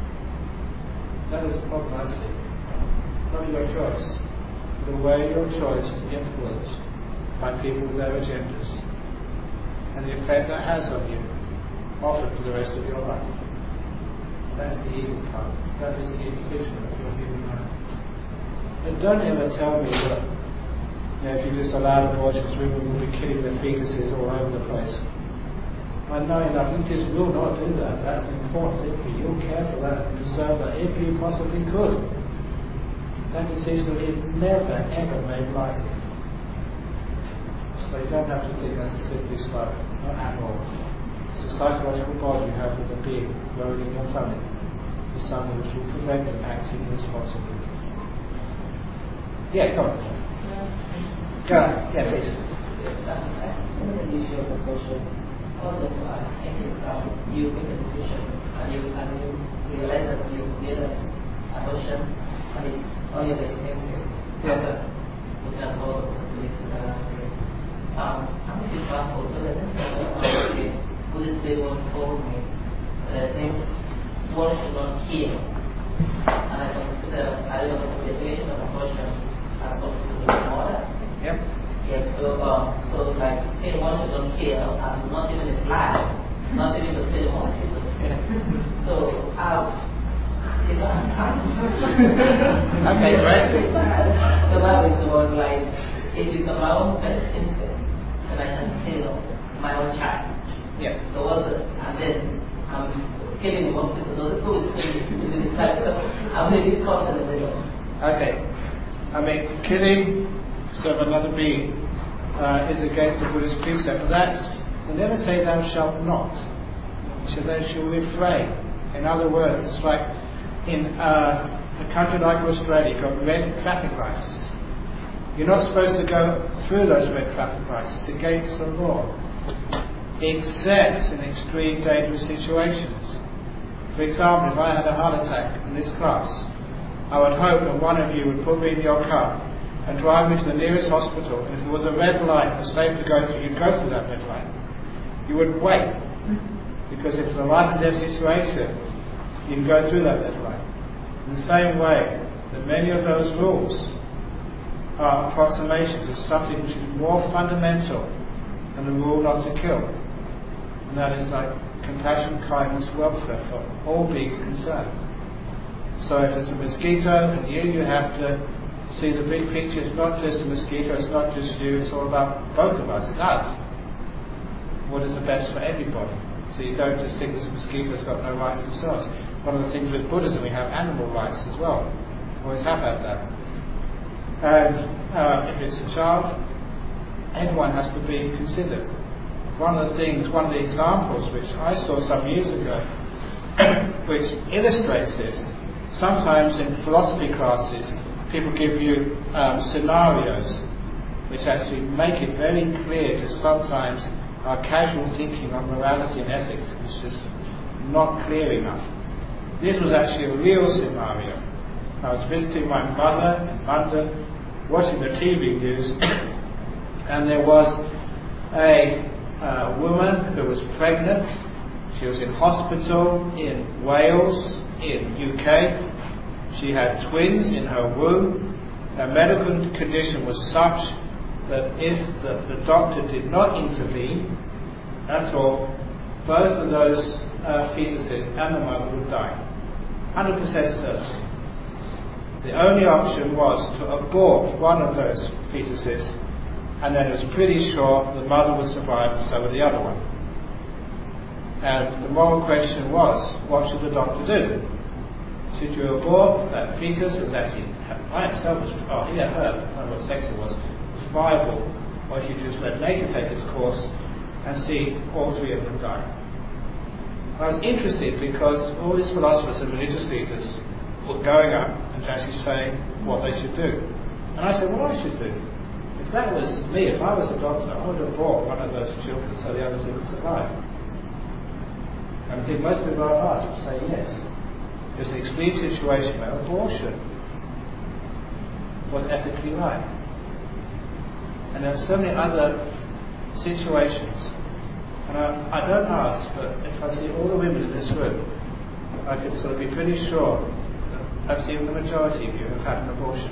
That is a problem I see. Not your choice. The way your choice is influenced by people with their agendas. And the effect that has on you, often for the rest of your life. That is the evil part. That is the infliction of your human life. And don't ever tell me that if you just allow abortions, women will be killing their fetuses all over the place. I know enough, you just will not do that. That's an important thing for you. You'll care for that and deserve that if you possibly could. That decision is never ever made lightly. So you don't have to think that's a slippery slope, not at all. It's a psychological bond you have with a being growing in your tummy. It's something which will prevent you acting irresponsibly. Yeah, go on. Go on. Yeah, please. On the issue of abortion, I wanted to ask, you make a decision and you realize that you did an abortion and it's only the defensive. We can hold the possibility how many examples so the Buddhist once told me that I think one should not kill. And I consider I don't know the definition of abortion as something order. Yep. Yeah, so like, hey, one should not kill, and not even a fly, not even to kill a mosquito. So, okay, right. So that is the one, like, it is my own best interest, and I can kill my own child. Yeah. So what's it? And then I'm killing the mosquito, so the food is in the side, so I'm really caught in the middle. Okay. I mean, killing of another being is against the Buddhist precept. But that's, they never say thou shalt not. So they shall refrain. In other words, it's like in a country like Australia, you've got red traffic lights. You're not supposed to go through those red traffic lights. It's against the law. Except in extreme dangerous situations. For example, if I had a heart attack in this class, I would hope that one of you would put me in your car and drive me to the nearest hospital, and if there was a red light that was safe to go through, you'd go through that red light. You wouldn't wait, because if it's a life and death situation, you can go through that red light. In the same way that many of those rules are approximations of something which is more fundamental than the rule not to kill. And that is like compassion, kindness, welfare for all beings concerned. So if it's a mosquito and you have to see the big picture. It's not just a mosquito, it's not just you, it's all about both of us, it's us. What is the best for everybody? So you don't just think this mosquito's got no rights themselves. One of the things with Buddhism, we have animal rights as well. Always have had that. And if it's a child, everyone has to be considered. One of the examples which I saw some years ago, which illustrates this, sometimes in philosophy classes, people give you scenarios which actually make it very clear, because sometimes our casual thinking on morality and ethics is just not clear enough. This was actually a real scenario. I was visiting my mother in London, watching the TV news, and there was a woman who was pregnant. She was in hospital in Wales, in UK. She had twins in her womb. Her medical condition was such that if the doctor did not intervene at all, both of those fetuses and the mother would die. 100% certain. The only option was to abort one of those fetuses, and then it was pretty sure the mother would survive, and so would the other one. And the moral question was, what should the doctor do? Should you abort that fetus that actually by itself was, her, I don't know what sex it was viable, or should you just let nature take its course and see all three of them die? I was interested because all these philosophers and religious leaders were going up and actually saying what they should do. And I said, what I should do? If that was me, if I was a doctor, I would have brought one of those children so the others would survive. And I think most people I've asked would say yes. There's an extreme situation where abortion was ethically right. And there are so many other situations. And I don't ask, but if I see all the women in this room, I could sort of be pretty sure that perhaps even the majority of you have had an abortion.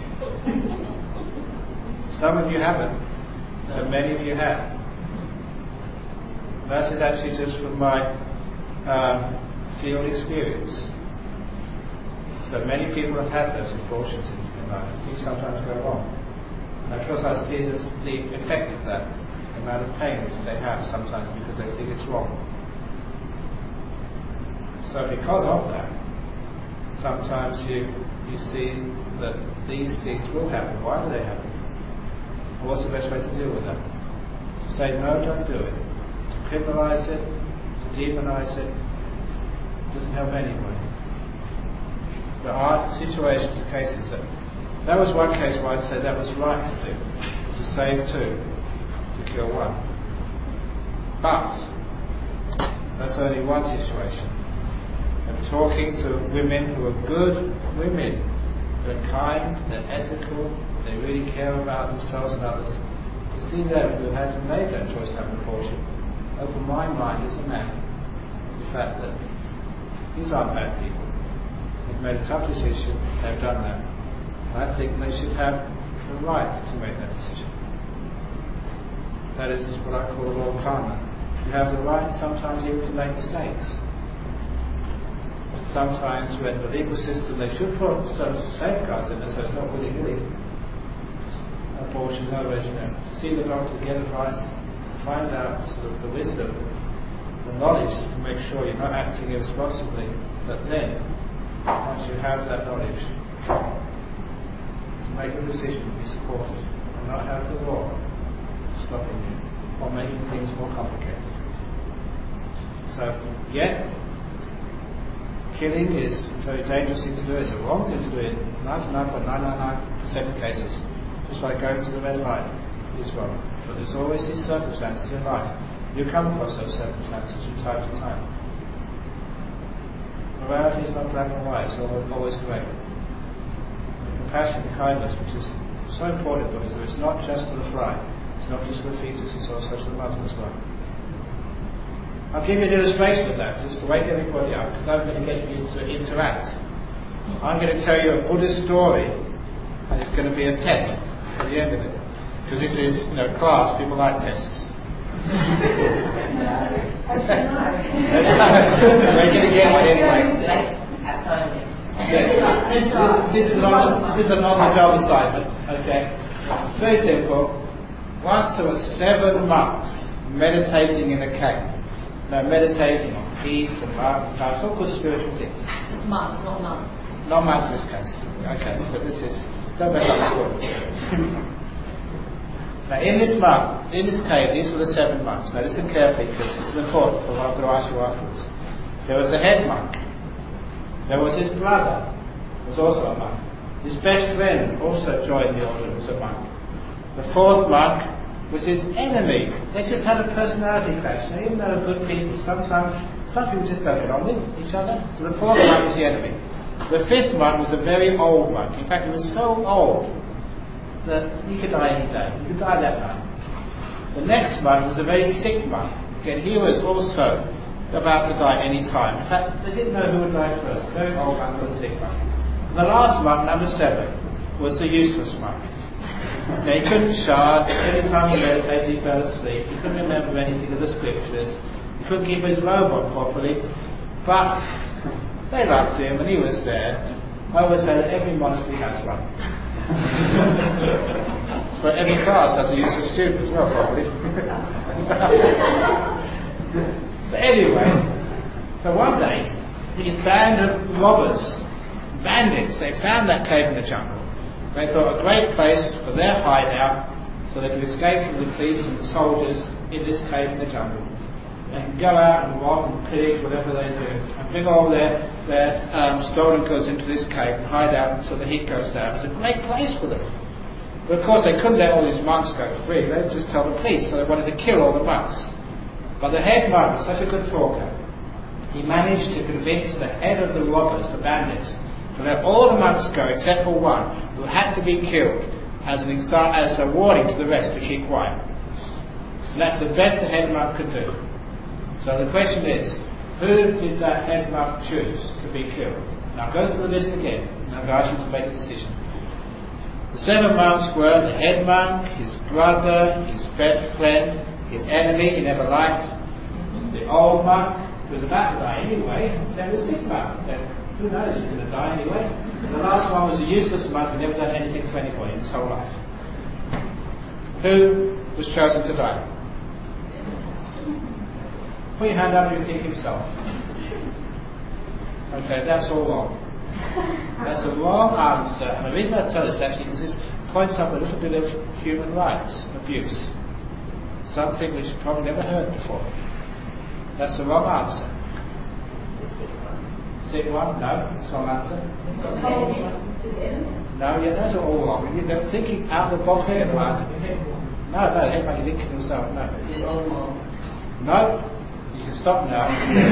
Some of you haven't, but many of you have. That is actually just from my field experience. So many people have had those abortions in life. Things sometimes go wrong. And of course I see the effect of that, the amount of pain which they have sometimes because they think it's wrong. So because of that, sometimes you see that these things will happen. Why do they happen? What's the best way to deal with that? To say no, don't do it. To criminalise it, to demonise it, doesn't help anybody. There are situations and cases that was one case where I said that was right to do, to save two, to kill one. But that's only one situation. I'm talking to women who are good women, they're kind, they're ethical, they really care about themselves and others. To see them who had to make that choice to have an abortion opened my mind as a man. The fact that these aren't bad people. They've made a tough decision, they've done that. And I think they should have the right to make that decision. That is what I call the law of karma. You have the right sometimes even to make mistakes. But sometimes when the legal system, they should put certain safeguards in there so it's not willy-nilly. Abortion, no regime. To see the doctor, get advice, find out sort of the wisdom, the knowledge to make sure you're not acting irresponsibly, but then, once you have that knowledge, to make a decision to be supported and not have the law stopping you or making things more complicated. So, yet, killing is a very dangerous thing to do. It's a wrong thing to do in 99.999% of cases. Just like going to the red light is wrong. But there's always these circumstances in life. You come across those circumstances from time to time. Morality is not black and white, it's always grey. The compassion, the kindness, which is so important in Buddhism, it's not just to the fly, it's not just to the fetus, it's also to the mother as well. I'll give you an illustration of that, just to wake everybody up, because I'm going to get you to interact. I'm going to tell you a Buddhist story, and it's going to be a test at the end of it. Because this is, class, people like tests. We're going to get one anyway. This is an on-the-job assignment. Okay, it's very simple. Once there were 7 monks meditating in a cave. meditating on peace and love and kindness, all good spiritual things. It's monks, not nuns. Not monks in this case. Okay, but this is, don't mess up the story. Now in this cave, these were the 7 monks. Now listen carefully because this is important for what I'm going to ask you afterwards. There was the head monk. There was his brother, who was also a monk. His best friend also joined the order, was a monk. The 4th monk was his enemy. They just had a personality clash. Now even though good people, sometimes some people just don't get on with each other. So the 4th monk was the enemy. The 5th monk was a very old monk. In fact, he was so old that he could die any day. He could die that night. The next monk was a very sick monk. Again, he was also about to die any time. In fact, they didn't know who would die first. A very old monk or a sick monk. And the last monk, number 7, was the useless monk. Now, he couldn't chant. Every time he meditated, he fell asleep. He couldn't remember anything of the scriptures. He couldn't keep his robe on properly. But they loved him and he was there. I always say that every monastery has one. But every class has a useless student as well, probably. But anyway, so one day, these band of robbers, bandits, they found that cave in the jungle. They thought a great place for their hideout so they could escape from the police and the soldiers in this cave in the jungle. They can go out and rob and pillage, whatever they do, and bring all their stolen goods into this cave and hide out until the heat goes down. It's a great place for them. But of course they couldn't let all these monks go free. They would just tell the police, so they wanted to kill all the monks. But the head monk was such a good talker, he managed to convince the head of the robbers, the bandits, to let all the monks go except for one, who had to be killed as a warning to the rest to keep quiet. And that's the best the head monk could do. So the question is, who did that head monk choose to be killed? Now go through the list again, and I'll ask you to make a decision. The 7 monks were the head monk, his brother, his best friend, his enemy he never liked, the old monk who was about to die anyway, and then the sick monk. Then who knows, he's going to die anyway. And the last one was a useless monk who never done anything for anybody in his whole life. Who was chosen to die? Put your hand up if you think himself. Okay, that's all wrong. That's the wrong answer. And the reason I tell this actually is this points up a little bit of human rights abuse. Something which you've probably never heard before. That's the wrong answer. Sick one? No, that's the wrong answer. No, yeah, those are all wrong. You're thinking out of the box here. No, the head monk, he didn't kill himself, no. No. You can stop now.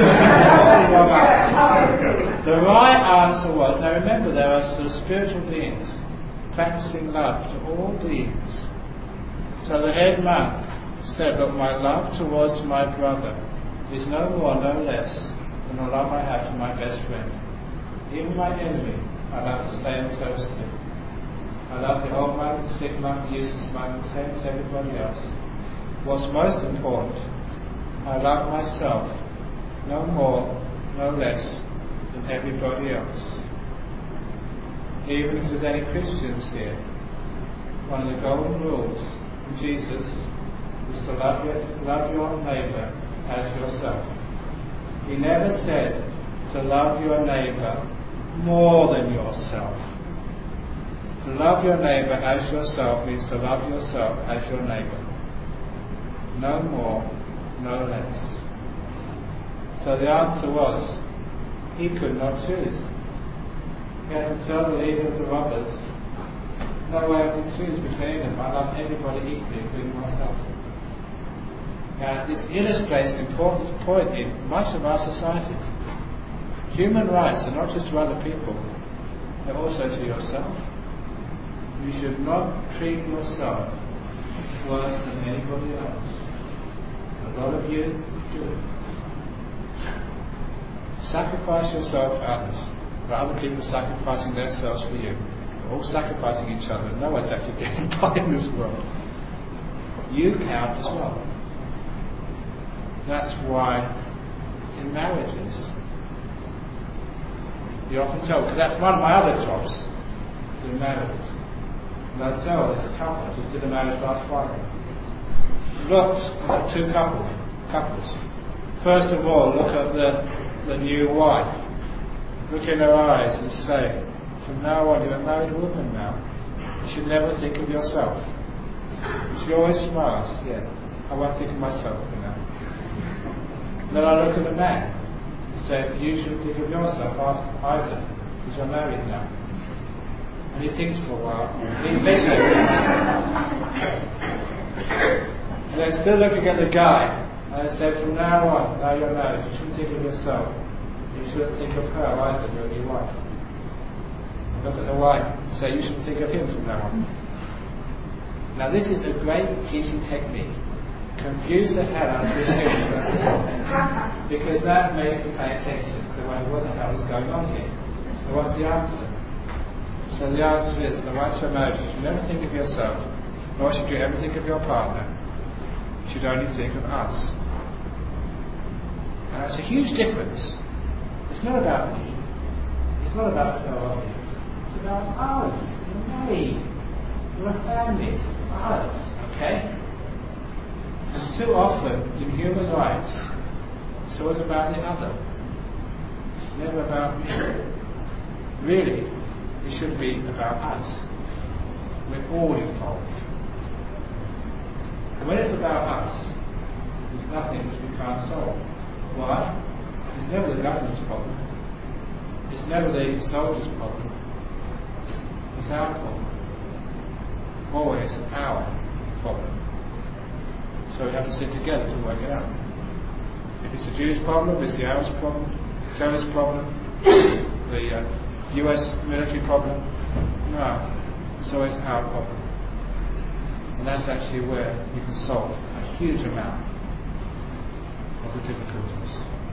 The right answer was, now remember, there are sort of spiritual beings practicing love to all beings. So the head monk said, look, my love towards my brother is no more, no less than the love I have for my best friend. Even my enemy, I love the same close to. I love the old monk, the sick monk, the useless monk, the same as everybody else. What's most important, I love myself no more, no less than everybody else. Even if there's any Christians here, one of the golden rules from Jesus is to love your neighbour as yourself. He never said to love your neighbour more than yourself. To love your neighbour as yourself means to love yourself as your neighbour. No more, no less. So the answer was, he could not choose. He had to tell the leader of the robbers, no way I can choose between them. I love everybody equally, including myself. Now, this illustrates an important point in much of our society. Human rights are not just to other people, they're also to yourself. You should not treat yourself worse than anybody else. A lot of you do. Sacrifice yourself for others, for other people sacrificing themselves for you. We're all sacrificing each other. No one's actually getting by in this world. You count as well. That's why in marriages, you often tell, because that's one of my other jobs, in marriages. And I tell this couple, I just did a marriage last Friday, looked at 2 couples, First of all, look at the new wife. Look in her eyes and say, from now on, you're a married woman now. You should never think of yourself. She always smiles. Yeah, I won't think of myself for now. Then I look at the man and say, you shouldn't think of yourself either, because you're married now. And he thinks for a while. He makes it. And then still looking at the guy, and I say, from now on, now you're married, you shouldn't think of yourself. You shouldn't think of her either, your new wife. And look at the wife and say, you shouldn't think of him from now on. Now this is a great teaching technique. Confuse the hell out of the students, first of all. Because that makes them pay attention to what the hell is going on here. So what's the answer? So the answer is, the once you're married, you should never think of yourself, nor should you ever think of your partner. You should only think of us. And that's a huge difference. It's not about me. It's not about fellow objects. It's about us. You're married. You're a family. It's us. Okay? And too often in human lives, it's always about the other. It's never about me. Really, it should be about us. We're all involved. And when it's about us, there's nothing which we can't solve. Why? It's never the government's problem. It's never the soldier's problem. It's our problem. Always our problem. So we have to sit together to work it out. If it's the Jews' problem, it's the Arabs' problem, the terrorist problem, the US military problem. No, it's always our problem. And that's actually where you can solve a huge amount of the difficulties.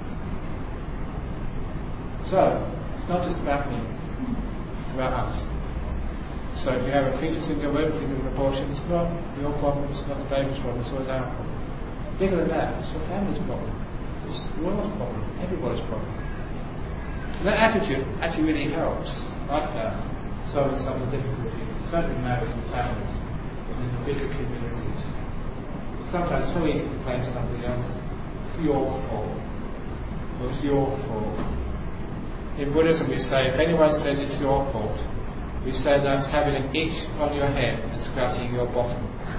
So, it's not just about me, it's about us. So if you have a fetus in your womb thinking of abortion, it's not your problem, it's not the baby's problem, it's always our problem. Bigger than that, it's your family's problem. It's the world's problem, everybody's problem. And that attitude actually really helps, like that, solving some of the difficulties, certainly marriage and families, in the bigger communities. Sometimes it's so easy to blame somebody else. It's your fault. Or it's your fault. In Buddhism we say, if anyone says it's your fault, we say that's having an itch on your head and scratching your bottom.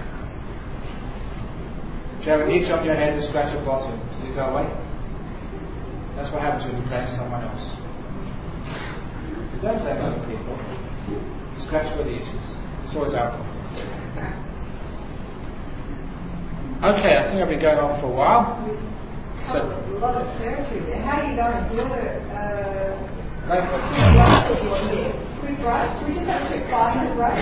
If you have an itch on your head and scratch your bottom, does it go away? That's what happens when you blame someone else. You don't blame other people. You scratch where the itch is. It's always our problem. Okay, I think I've been going on for a while. So, a lot of surgery there. How are you going to deal with it? Quick break? We just have a quick 5-minute break.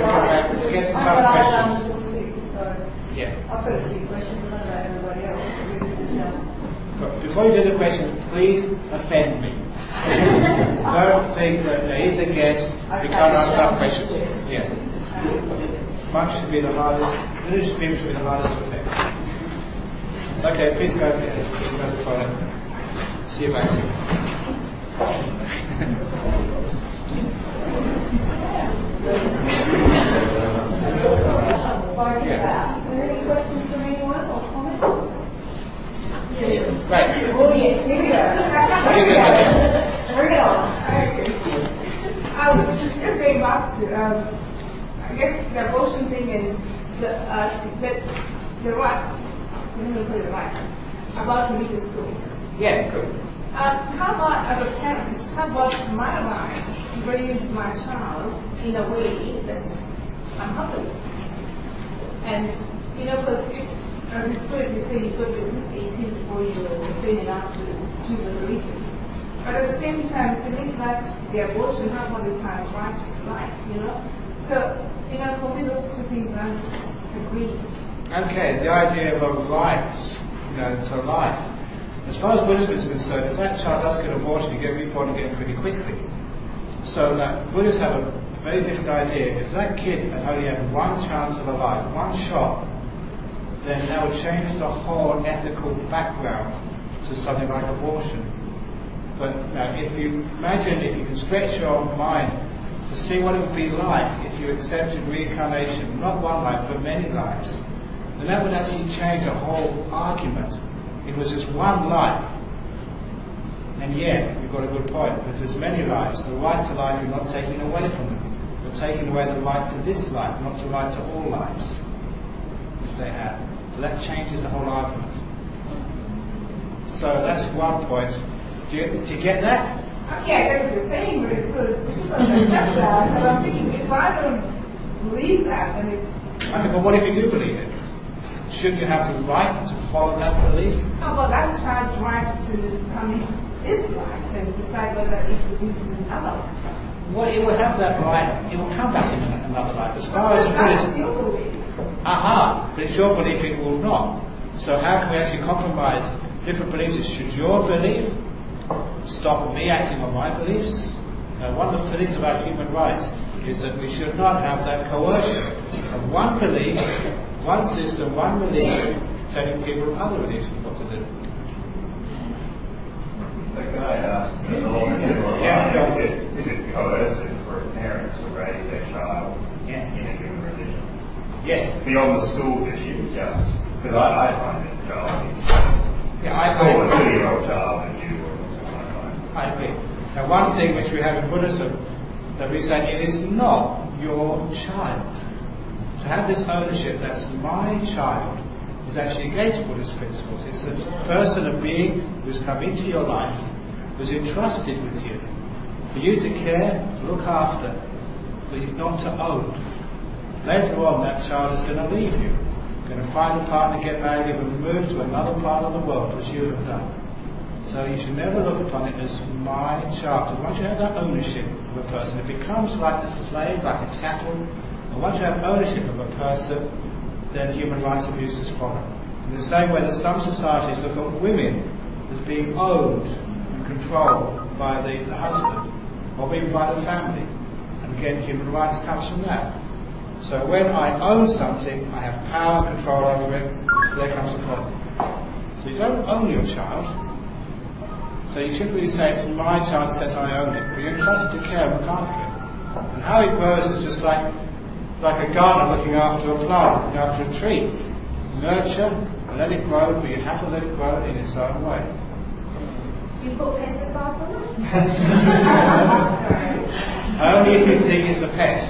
Yeah. I've got a few questions. I don't know everybody else. Before you do the questions, please offend me. Don't think that there is a guest who can't answer our questions. Yeah. Mine should be the hardest. Religious people should be the hardest to offend. It's okay, please go to the toilet. See you back soon. Yeah. Are there any questions from anyone or comments? Right. Oh yes, here we go. Bring it on. I was just going back to, I guess, the abortion thing and the rights, let me put it right, about religious school. Yeah, good. How about, as a parent, how about my right to raise my child in a way that I'm happy with? And, because if, you say you've got to be 18 before you're sane enough to choose a religion. But at the same time, to make that the abortion, how about the child's right to life, So, for me, those two things aren't agreed. Okay, the idea of a right, to life. As far as Buddhism is concerned, if that child does get aborted, you get reborn again pretty quickly. So Buddhists have a very different idea. If that kid had only had one chance of a life, one shot, then that would change the whole ethical background to something like abortion. But now, if you can stretch your mind to see what it would be like if you accepted reincarnation, not one life, but many lives, then that would actually change the whole argument It was just one life. And yet, you've got a good point. If there's many lives, the right to life you're not taking away from them. You're taking away the right to this life, not the right to all lives, if they have. So that changes the whole argument. So that's one point. Do you get that? Yeah, I get what you're saying, but it's good. Accept that. So I'm thinking, if I don't believe that, then it's... Okay, but what if you do believe it? Shouldn't you have the right to follow that belief? Oh, well, that child's right to come into this life and decide whether it believes in another life. Well, it will have that right. It will come back in another life. As far as the Buddhist... Aha! But it's your belief it will not. So how can we actually compromise different beliefs? Should your belief stop me acting on my beliefs? Now, one of the things about human rights is that we should not have that coercion of one belief, one system, one religion, telling people other religions what to do. Can I ask, is it coercive for a parent to raise their child in a given religion? Yes. Beyond the schools issue, just because I find it challenging. I call a 2-year-old child a Jew or something. I agree. Now, one thing which we have in Buddhism that we say it is not your child. To have this ownership, that's my child, is actually against Buddhist principles. It's a person, a being who's come into your life, who's entrusted with you, for you to care, to look after, but not to own. Later on, that child is going to leave you, going to find a partner, get married, and move to another part of the world, as you have done. So you should never look upon it as my child. And once you have that ownership of a person, it becomes like a slave, like a chattel. And once you have ownership of a person, then human rights abuses follow. In the same way that some societies look at women as being owned and controlled by the husband, or even by the family. And again, human rights comes from that. So when I own something, I have power, control over it, there comes the problem. So you don't own your child. So you shouldn't really say it's my child that says I own it, but you're entrusted to care and look after it. And how it grows is just like a gardener looking after a plant, looking after a tree. Nurture and let it grow, but you have to let it grow in its own way. You put pesticides on it? Only if you think it's a pest.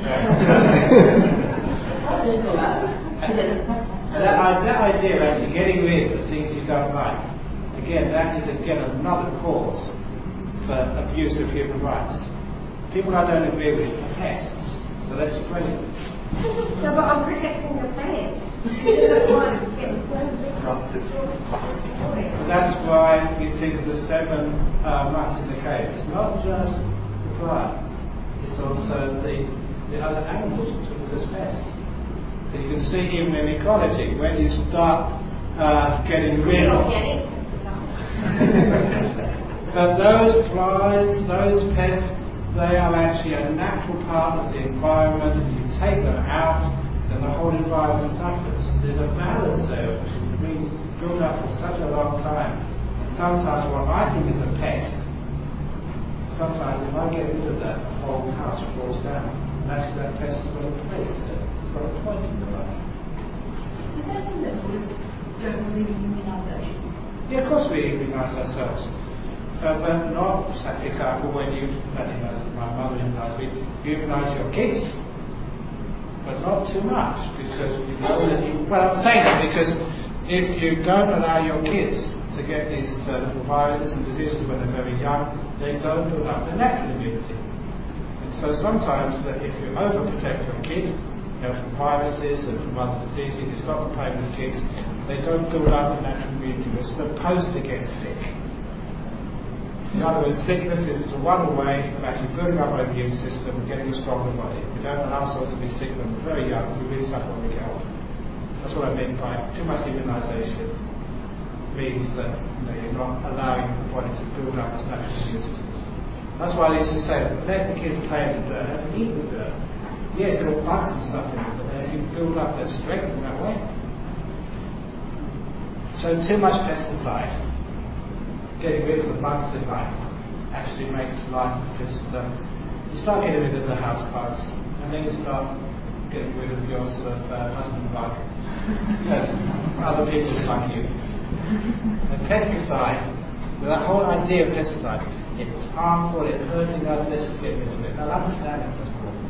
And that idea of actually getting rid of the things you don't like, again, that is another cause for abuse of human rights. People I don't agree with are pests, so let's spread it. No, but I'm protecting the planet. That's why we think of the 7 months in the cave. It's not just the plant, it's also the other animals who took this pests. So you can see even in ecology, when you start getting rid of... But those flies, those pests, they are actually a natural part of the environment, and you take them out, then the whole environment suffers. There's a balance there which has been built up for such a long time. And sometimes what I think is a pest, sometimes if I get rid of that, the whole house falls down. And actually that pest has got a place, it's got a point in the life. Does that mean that Buddhists don't believe in immunisation? Yeah, of course we immunise ourselves. But not, for example, when you, my mother immunised me, you immunise your kids. But not too much, because you know that well, I'm saying that because if you don't allow your kids to get these little viruses and diseases when they're very young, they don't build up their natural immunity. And so sometimes that if you overprotect your kid, from viruses and from other diseases, you stop playing with kids, they don't build up the natural immunity. We're supposed to get sick. In other words, sickness is one way of actually building up our immune system and getting a stronger body. We don't allow ourselves to be sick when we're very young, because we really suffer when we get older. That's what I mean by too much immunisation means that you're not allowing the body to build up its natural immune system. That's why I used to say, let the kids play in the dirt, let them eat the dirt. Yes, there are bugs and stuff in it, but then if you build up their strength in that way. So too much pesticide, getting rid of the bugs in life, actually makes life just, you start getting rid of the house bugs, and then you start getting rid of your sort of husband bug, other people's like you. And pesticide, with that whole idea of pesticide, it's harmful, it's hurting us, let's just get rid of it. Now understand that first of all.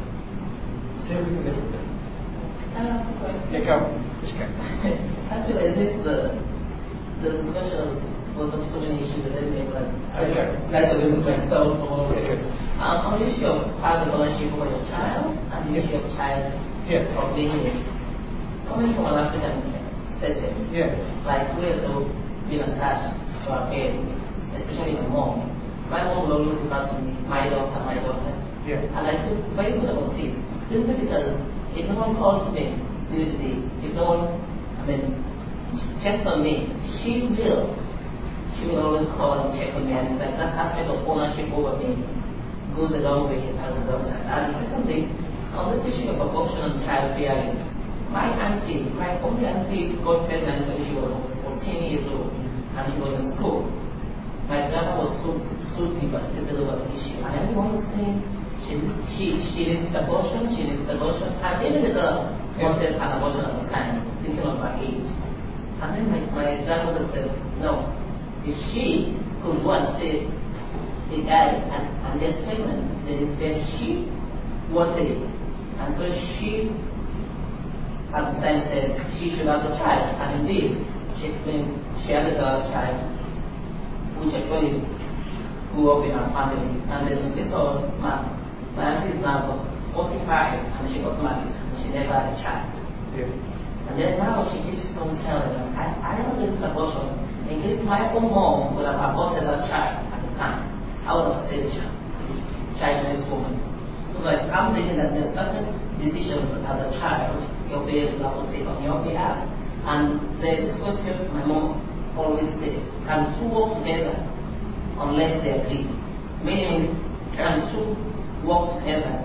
See if we can live with it. Yeah, go. Just go. Actually, I think the discussion was of so many issues that I think that's a good point. So, on the issue of private ownership for your child and the issue of child obligation, coming from an African setting, like we are so being attached to our parents, especially my mom. My mom will always refer to me, my daughter, my daughter. And I feel very good about this. Simply because if no one calls me during the day, if no one, checks on me, she will always call and check on me, and like that aspect of ownership over me goes a long way as a daughter. And secondly, on this issue of abortion and child bearing, my only auntie got pregnant when she was 14 years old and she was in school. My grandma was so devastated over the issue, and everyone was saying she needs abortion, and even the girl wanted an abortion at the time, thinking of her age. And then my grandmother said, no, if she could go and say a guy and get pregnant, then she wanted it. And so she at the time said she should have the child, and indeed she had a girl child, which actually grew up in her family. And then this was my auntie now was 45 and she got married and she never had a child. And then now she keeps on telling them, I don't get this abortion. In case my own mom would have aborted that child at the time, I would have saved the childless woman. So like I'm thinking that there's certain decisions as a child your parents will have to take on your behalf. And there's this question my mom always says, can two work together unless they agree? Meaning, can two work together?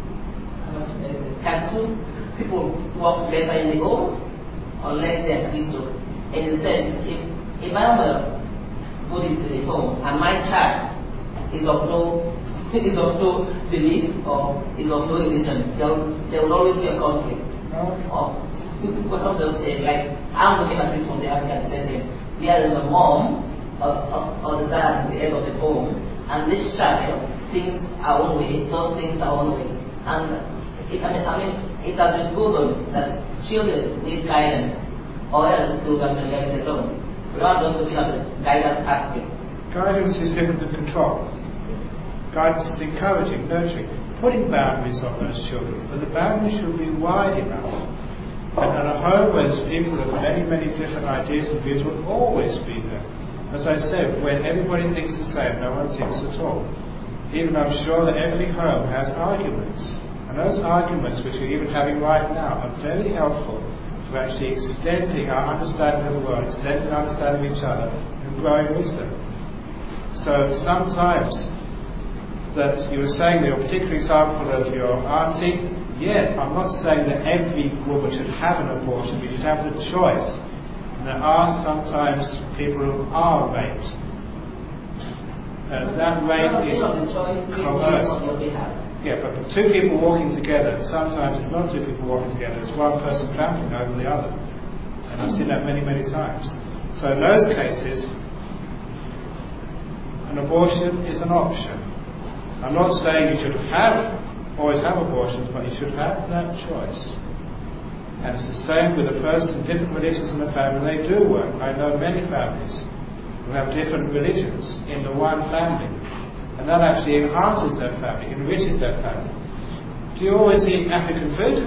Can two people work together in the home unless they agree to? In the sense, if I am put into the home and my child is of no belief or is of no religion, there will always be a conflict. Or people will say, like, I'm looking at it from the African setting. There is a mom or the dad at the end of the home, and this child thinks our own way, does things our own way. And it has been proven that children need guidance, or else they will have been left alone. So I'm just looking at the guidance aspect. Guidance is different than control. Guidance is encouraging, nurturing, putting boundaries on those children, but the boundaries should be wide enough. And a home where there's people with many, many different ideas and views will always be there. As I said, when everybody thinks the same, no one thinks at all. Even I'm sure that every home has arguments. And those arguments, which we're even having right now, are very helpful for actually extending our understanding of the world, extending our understanding of each other, and growing wisdom. So sometimes, that you were saying your particular example of your auntie, I'm not saying that every woman should have an abortion, but you should have the choice. And there are sometimes people who are raped. That rape is coerced. Yeah, but two people walking together, sometimes it's not two people walking together, it's one person trampling over the other. And I've seen that many, many times. So in those cases, an abortion is an option. I'm not saying you should always have abortions, but you should have that choice. And it's the same with a person, different religions in the family, they do work. I know many families who have different religions in the one family. And that actually enhances their family, enriches their family. Do you always eat African food?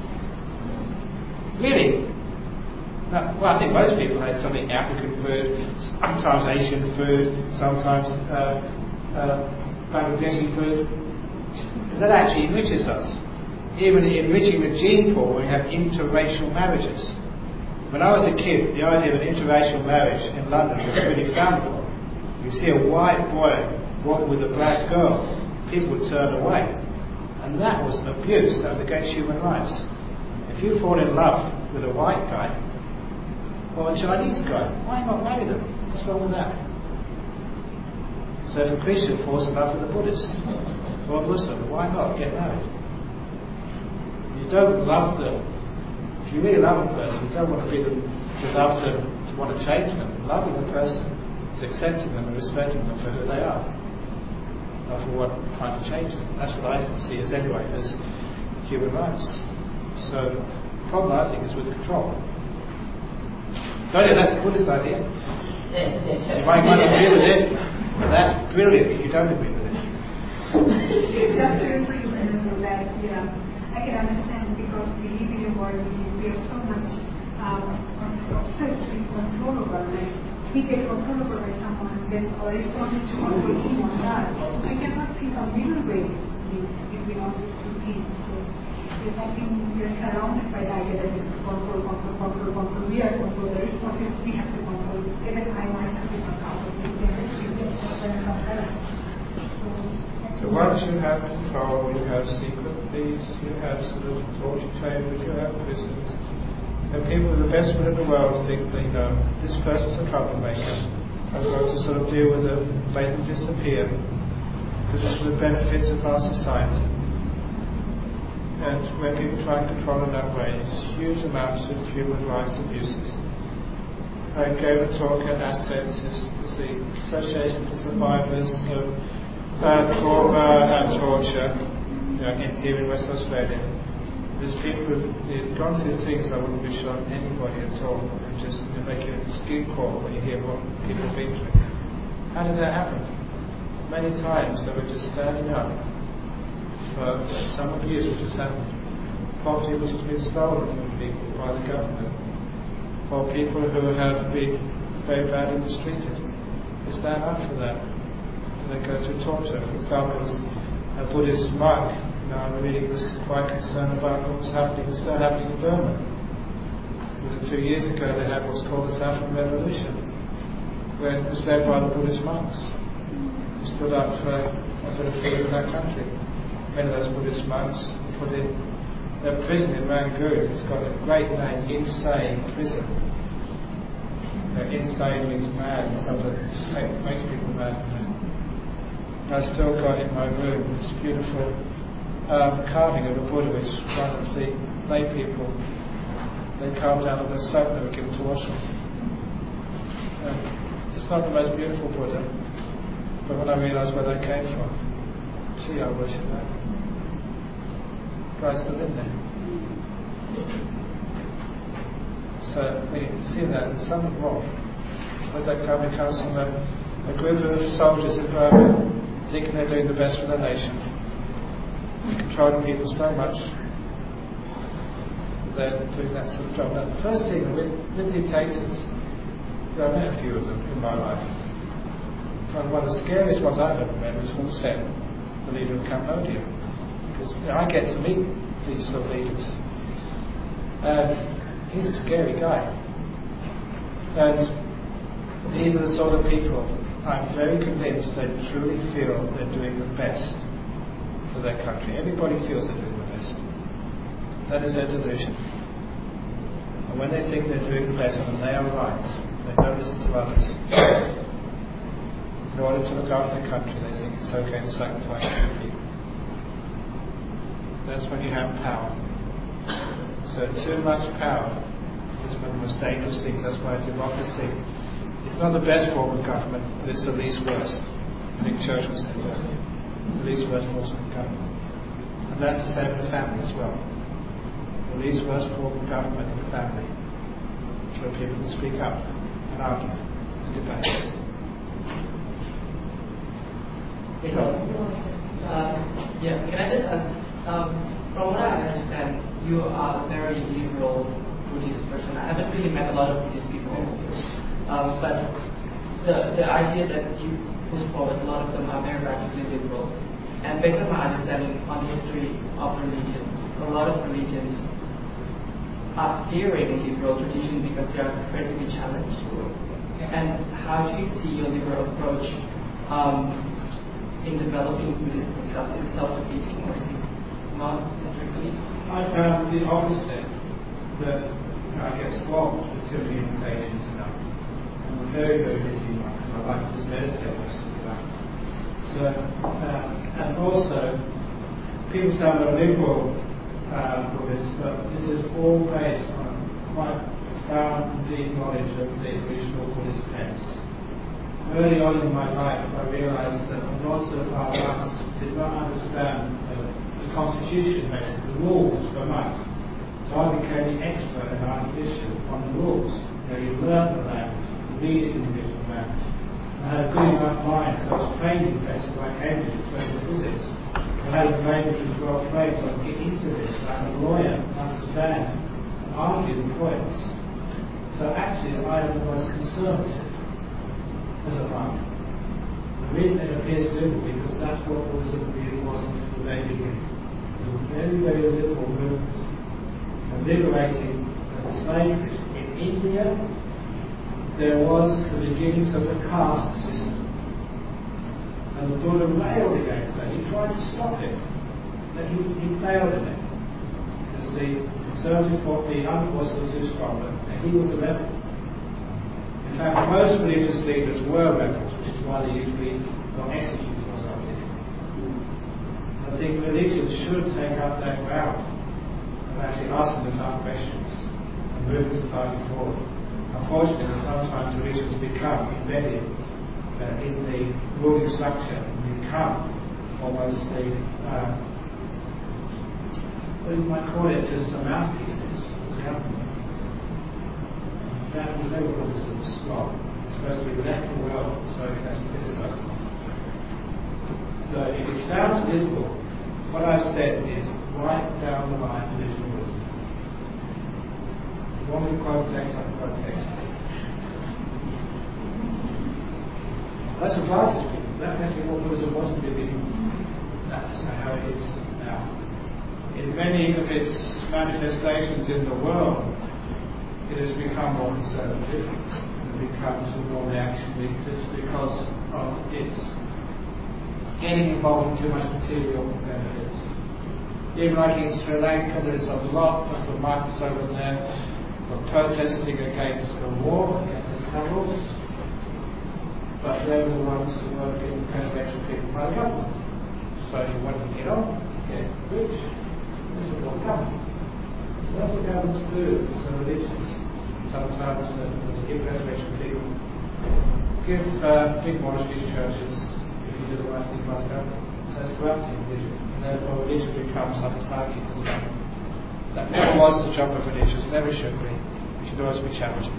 Really? No, well, I think most people eat something African food, sometimes Asian food, sometimes Bangladeshi food. That actually enriches us. Even enriching the gene pool when we have interracial marriages. When I was a kid, the idea of an interracial marriage in London was really frowned upon. You see a white boy walking with a black girl, people would turn away. And that was an abuse, that was against human rights. If you fall in love with a white guy, or a Chinese guy, why not marry them? What's wrong with that? So if a Christian falls in love with a Buddhist, or a Muslim, why not get married? You don't love them. If you really love a person, you don't want to be them to love them to want to change them. Loving the person is accepting them and respecting them for who they are, not for what trying to change them. That's what I see as human rights. So the problem, I think, is with control. So yeah, that's a Buddhist idea. You might not agree with it, but that's brilliant if you don't agree with it. Just to agree with that, I can understand, because we live in a world we are so much obsessed with control over life. We get control over someone, then our response is to control him or her. I cannot see a middle way if we want it to be. So I think we are surrounded by the idea that it's control. We are control. The response is we have to control. Even I might have to control this. So once you have control, you have secret police, you have sort of torture chambers, you have prisons. And people with the best will in the world think they know this person's a troublemaker. I'm going to sort of deal with them, make them disappear, because it's for the benefit of our society. And when people try and control in that way, it's huge amounts of human rights abuses. I gave a talk at Assets, it's the Association for Survivors of Trauma and Torture here in West Australia. There's people who've gone through things I wouldn't wish on anybody at all, and just make your skin crawl when you hear what people have been through. How did that happen? Many times they were just standing up for some abuse which has happened. Property which has been stolen from people by the government, or people who have been very badly mistreated. They stand up for that. They go through torture. For example, as a Buddhist monk, I'm reading was quite concerned about what was happening, still happening in Burma. 2 years ago they had what's called the Saffron Revolution, where it was led by the Buddhist monks who stood up for a bit of freedom in that country. Many of those Buddhist monks were put in their prison in Rangoon. It's got a great name, Insane Prison. Insane means mad, something that makes people mad. I still got in my room this beautiful carving of a Buddha, which one of the lay people they carved out of the soap they were given to wash with. It's not the most beautiful Buddha, but when I realised where that came from, gee, I worship that. Guy's still in there. So when you see that, there's something wrong. Where's that coming? It comes from a group of soldiers in Burma, thinking they're doing the best for the nation, controlling people so much, they're doing that sort of job. Now, the first thing with dictators, I met a few of them in my life. One of the scariest ones I've ever met was Hun Sen, the leader of Cambodia, because I get to meet these sort of leaders, and he's a scary guy. And these are the sort of people I'm very convinced they truly feel they're doing the best for their country. Everybody feels they're doing the best. That is their delusion. And when they think they're doing the best and they are right, they don't listen to others. In order to look after their country, they think it's okay to sacrifice other people. That's when you have power. So too much power is one of the most dangerous things. That's why democracy is not the best form of government, but it's the least worst. I think Churchill said that. The least worst form of government. And that's the same in the family as well. The least worst form of government in the family is where people can speak up and argue and debate. Can I just ask, from what I understand, you are a very liberal Buddhist person. I haven't really met a lot of Buddhist people, but the idea that you put forward, a lot of them are very radically liberal. And based on my understanding on the history of religions, a lot of religions are fearing liberal tradition because they are afraid to be challenged. And how do you see your liberal approach in developing Buddhism itself? Is it self-defeating or is it not strictly? I found the opposite, that I get swamped with too many invitations now. I'm a very, very busy one, and I like to just meditate most of the time. So, and also, people say I'm a liberal Buddhist, but this is all based on quite profoundly knowledge of the original Buddhist texts. Early on in my life, I realized that lots of our monks did not understand the constitution, basically, the rules for monks. So I became the expert in our tradition on the rules. You learn the language, you read it in the original language. I had a good enough mind, so I was trained in places like Cambridge in terms of physics. I had a brain which was well trained, so I could get into this. I'm a lawyer, understand, and argue the points. So actually, I am the most conservative as a monk. The reason it appears liberal because that's what Buddhism really was in the very beginning. It was a very, very liberal movement of liberating the slave trade. In India, there was the beginnings of the caste system. And the Buddha railed against that. He tried to stop it. But he failed in it. Because the conservative thought the unforced was too strong, and he was a rebel. In fact, most religious leaders were rebels, which is why they usually got executed or something. I think religion should take up that ground of actually asking the tough questions and move society forward. Unfortunately, sometimes religions become embedded in the ruling structure and become almost the, what you might call it, just the mouthpieces of the government. That was never Buddhism was wrong. It's supposed to be left the world so it can criticize them. So if it sounds liberal, what I've said is right down the line traditional wisdom. If you want me to quote text, I can quote text. That surprises me. That's actually what Buddhism was in the beginning. That's how it is now. In many of its manifestations in the world, it has become more conservative. It becomes more reactionary just because of its getting involved in too much material benefits. Even like in Sri Lanka, there's a lot of the monks over there were protesting against the war, against the troubles, but they were the ones who were being presidential people by the government. So if you want to get on, get rich, this is what government. That's what governments do to some religions. Sometimes when they give resurrection people, give big monasteries, churches, if you do the right thing by the government. So it's corrupting religion. And therefore religion becomes like a psychic of the government. That never was the job of religion, never should be. It should always be challenging.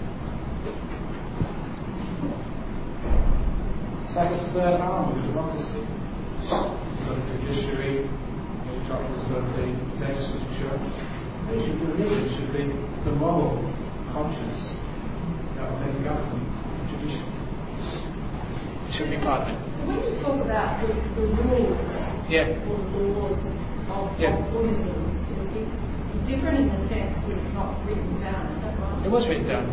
It's like a third arm of democracy. You've got the judiciary, you've got the legislature. Religion should be the moral conscience that will make the government tradition. It should be part of it. So when you talk about the rules or the laws of Buddhism, it's different in the sense that it's not written down, is that right? It was written down.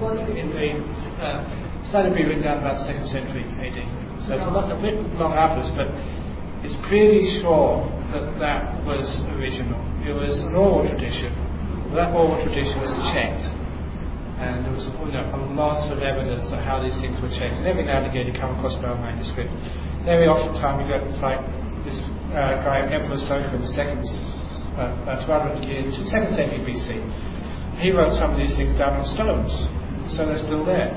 It started to be written down about the 2nd century AD. So it's not a bit long afterwards, but it's pretty sure that was original. It was an oral tradition. That oral tradition was checked, and there was a lot of evidence of how these things were checked. And every now and again you come across an old manuscript. Very often you get like this guy, Emperor Soka II, 1200 years, 2nd century BC. He wrote some of these things down on stones, so they're still there.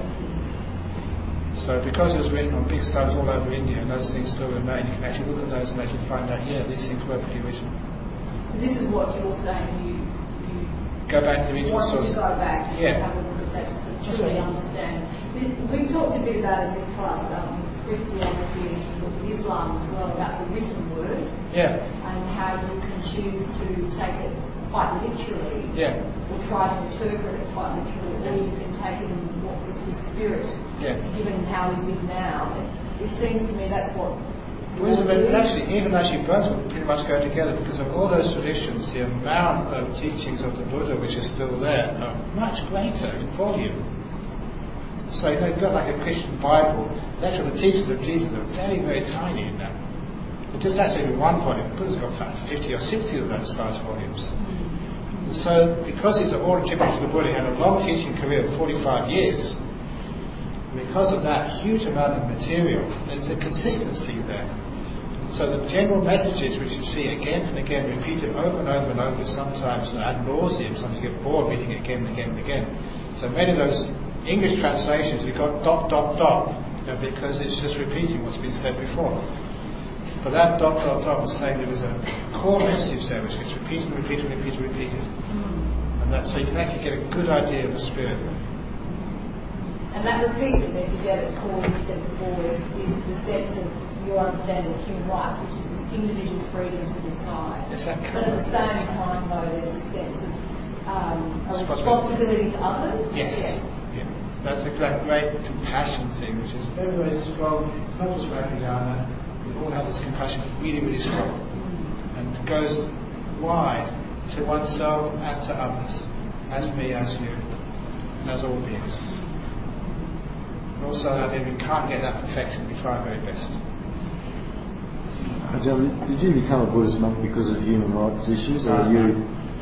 So because it was written on big stones all over India, and those things still remain, you can actually look at those and actually find out, these things were pretty original. So this is what you're saying, go back to the original source. Go back and have a look at that to truly understand. We talked a bit about it in class, Christianity and Islam as well, about the written word. Yeah. And how you can choose to take it quite literally. Yeah. Or try to interpret it quite literally, or you can take it in what was the spirit, given how we live now. It seems to me that's what. Even actually both would pretty much go together, because of all those traditions, the amount of teachings of the Buddha which are still there are much greater in volume. So you've got like a Christian Bible, actually the teachings of Jesus are very, very tiny in that. But just that's only one volume. The Buddha's got about 50 or 60 of those size volumes. And so because these are all attributed to the Buddha, he had a long teaching career of 45 years. Because of that huge amount of material, there's a consistency there. So the general messages which you see again and again repeated over and over and over, sometimes ad nauseum, sometimes you get bored reading it again and again and again. So many of those English translations you've got ... because it's just repeating what's been said before. But that ... was saying there was a core message there which gets repeated. And that, so you can actually get a good idea of the spirit. And that repeated then together, core, you said before, is the sense of your understanding of human rights, which is individual freedom to decide. Exactly. But at the same time, though, there's a sense of a responsibility to others. Yes. Yeah. That's a great compassion thing, which is very, very strong. It's not just Vajrayana. We all have this compassion, it's really, really strong. And it goes wide to oneself and to others, as me, as you, and as all beings. And also that if we can't get that perfection, we try our very best. Ajahn, did you become a Buddhist monk because of human rights issues, or are you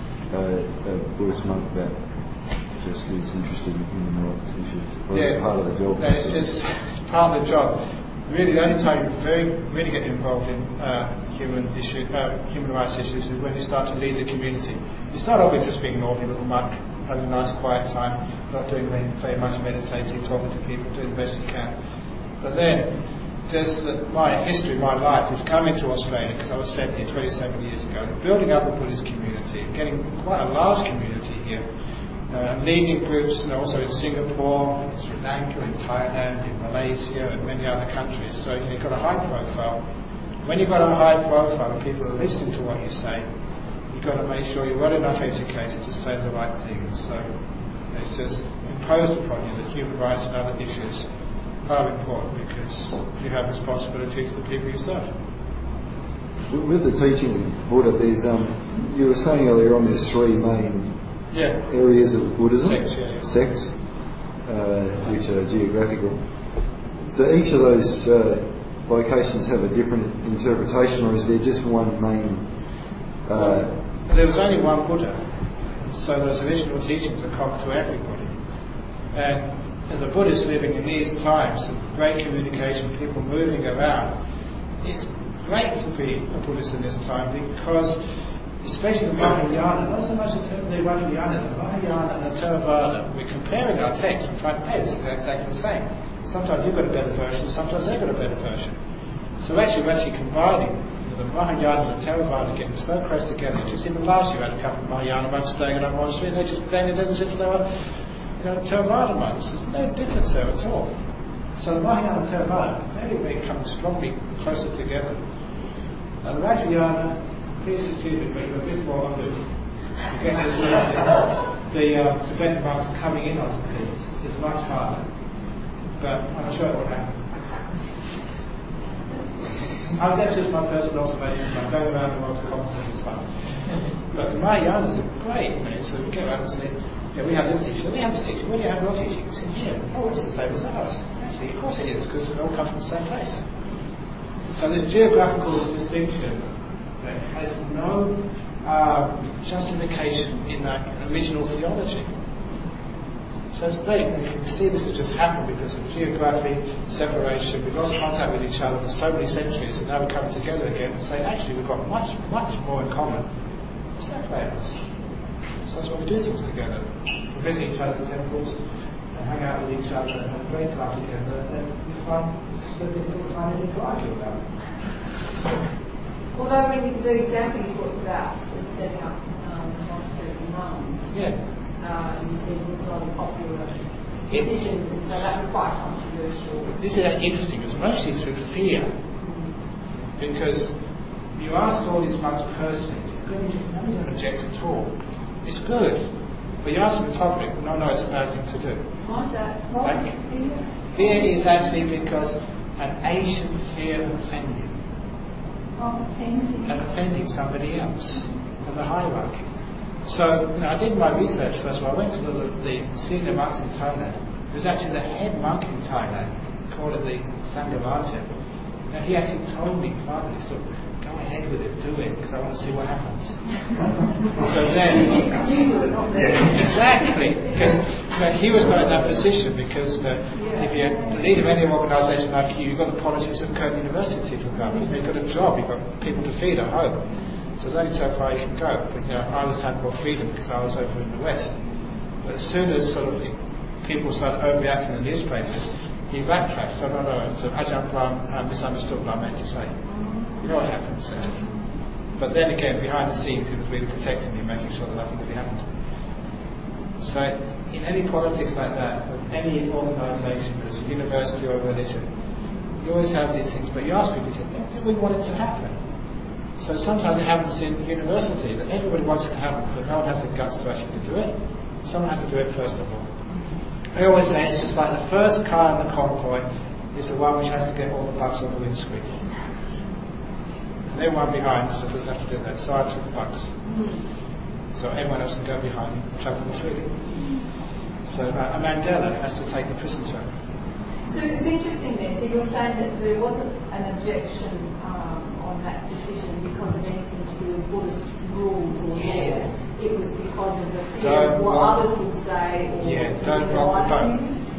a Buddhist monk that just is interested in human rights issues? Or is it part of the job? No, it's just part of the job. Really, the only time you really get involved in human rights issues is when you start to lead the community. You start off with just being an ordinary little monk, having a nice quiet time, not doing very much meditating, talking to people, doing the best you can. But then, my history, my life is coming to Australia, because I was sent here 27 years ago, building up a Buddhist community, getting quite a large community here. And leading groups, also in Singapore, in Sri Lanka, in Thailand, in Malaysia, and many other countries. So you've got a high profile. When you've got a high profile and people are listening to what you say, you've got to make sure you're well enough educated to say the right things. So it's just imposed upon you that human rights and other issues are important, because you have responsibility to the people you serve. With the teachings of Buddha, there's you were saying earlier on, there's three main areas of Buddhism, sects, which are geographical. Do each of those locations have a different interpretation, or is there just one main? There was only one Buddha, so those original teachings are common to everybody. And as a Buddhist living in these times of great communication, people moving around, it's great to be a Buddhist in this time, because especially the Mahayana, not so much the Vajrayana, the Mahayana and the Theravada, we're comparing our texts and trying to say this is exactly the same. Sometimes you've got a better version, sometimes they've got a better version. So we're actually combining the Mahayana and the Theravada, getting so close together. Just even last year I had a couple of Mahayana monks staying in a monastery, and they just blended in as if they were Theravada monks. There's no difference there at all. So the Mahayana and Theravada very come strongly closer together. And the Vajrayana, please excuse me, but you're a bit more on the Tibetan monks coming in onto things is much harder. But I'm sure it will happen. That's just my personal observation. I'm going around the world to conferences and stuff. But the Mahayanas are great, so we go around and say, we have this teaching, we have this teaching, where do you have your teaching? It's in here. Oh, it's the same as ours. Actually, of course it is, because we all come from the same place. So this geographical distinction has no justification in that original theology. So it's great, and you can see this has just happened because of geography, separation. We've lost contact with each other for so many centuries, and now we're coming together again and say, actually, we've got much, much more in common. Separate us. So that's why we do things together. We visit each other's temples, and hang out with each other, and have a great time together, and then we find it's so difficult to find anything to argue about. Although the example you talked about was setting up monasteries and nuns. Yeah. You said it was not a popular decision, so that was quite controversial. This is actually interesting, because mostly through fear. Because you ask all these monks personally, you don't object at all. It's good. But you ask them in public, no, it's a bad thing to do. Why is that? Fear is actually because an ancient fear of offending. And offending somebody else and the hierarchy. So, I did my research first of all. I went to the senior monks in Thailand. It was actually the head monk in Thailand, called it the Sanghavajja. Now, he actually told me privately, look, go ahead with it, do it, because I want to see what happens. So then, exactly, because he was not in that position because if you're the leader of any organisation like you've got the politics of Curtin University, for example. You've got a job, you've got people to feed at home. So there's only so far you can go. But I always had more freedom because I was over in the West. But as soon as sort of people started overreacting in the newspapers, he backtracked. So so I misunderstood what I meant to say. You know what happened? So. But then again, behind the scenes, he was really protecting me, making sure that nothing really happened. So in any politics like that, with any organisation, whether it's a university or a religion, you always have these things, but you ask people, we want it to happen. So sometimes it happens in university that everybody wants it to happen, but no one has the guts to actually do it. Someone has to do it first of all. I always say it's just like the first car in the convoy is the one which has to get all the bugs on the windscreen. And everyone behind, so doesn't have to do that. So I took the bugs. So everyone else can go behind and travel freely. So a Mandela has to take the prison term. So it's interesting then, so you're saying that there wasn't an objection on that decision because of anything to do with Buddhist rules or law. It was because of the fear of what others would say or don't rock the boat.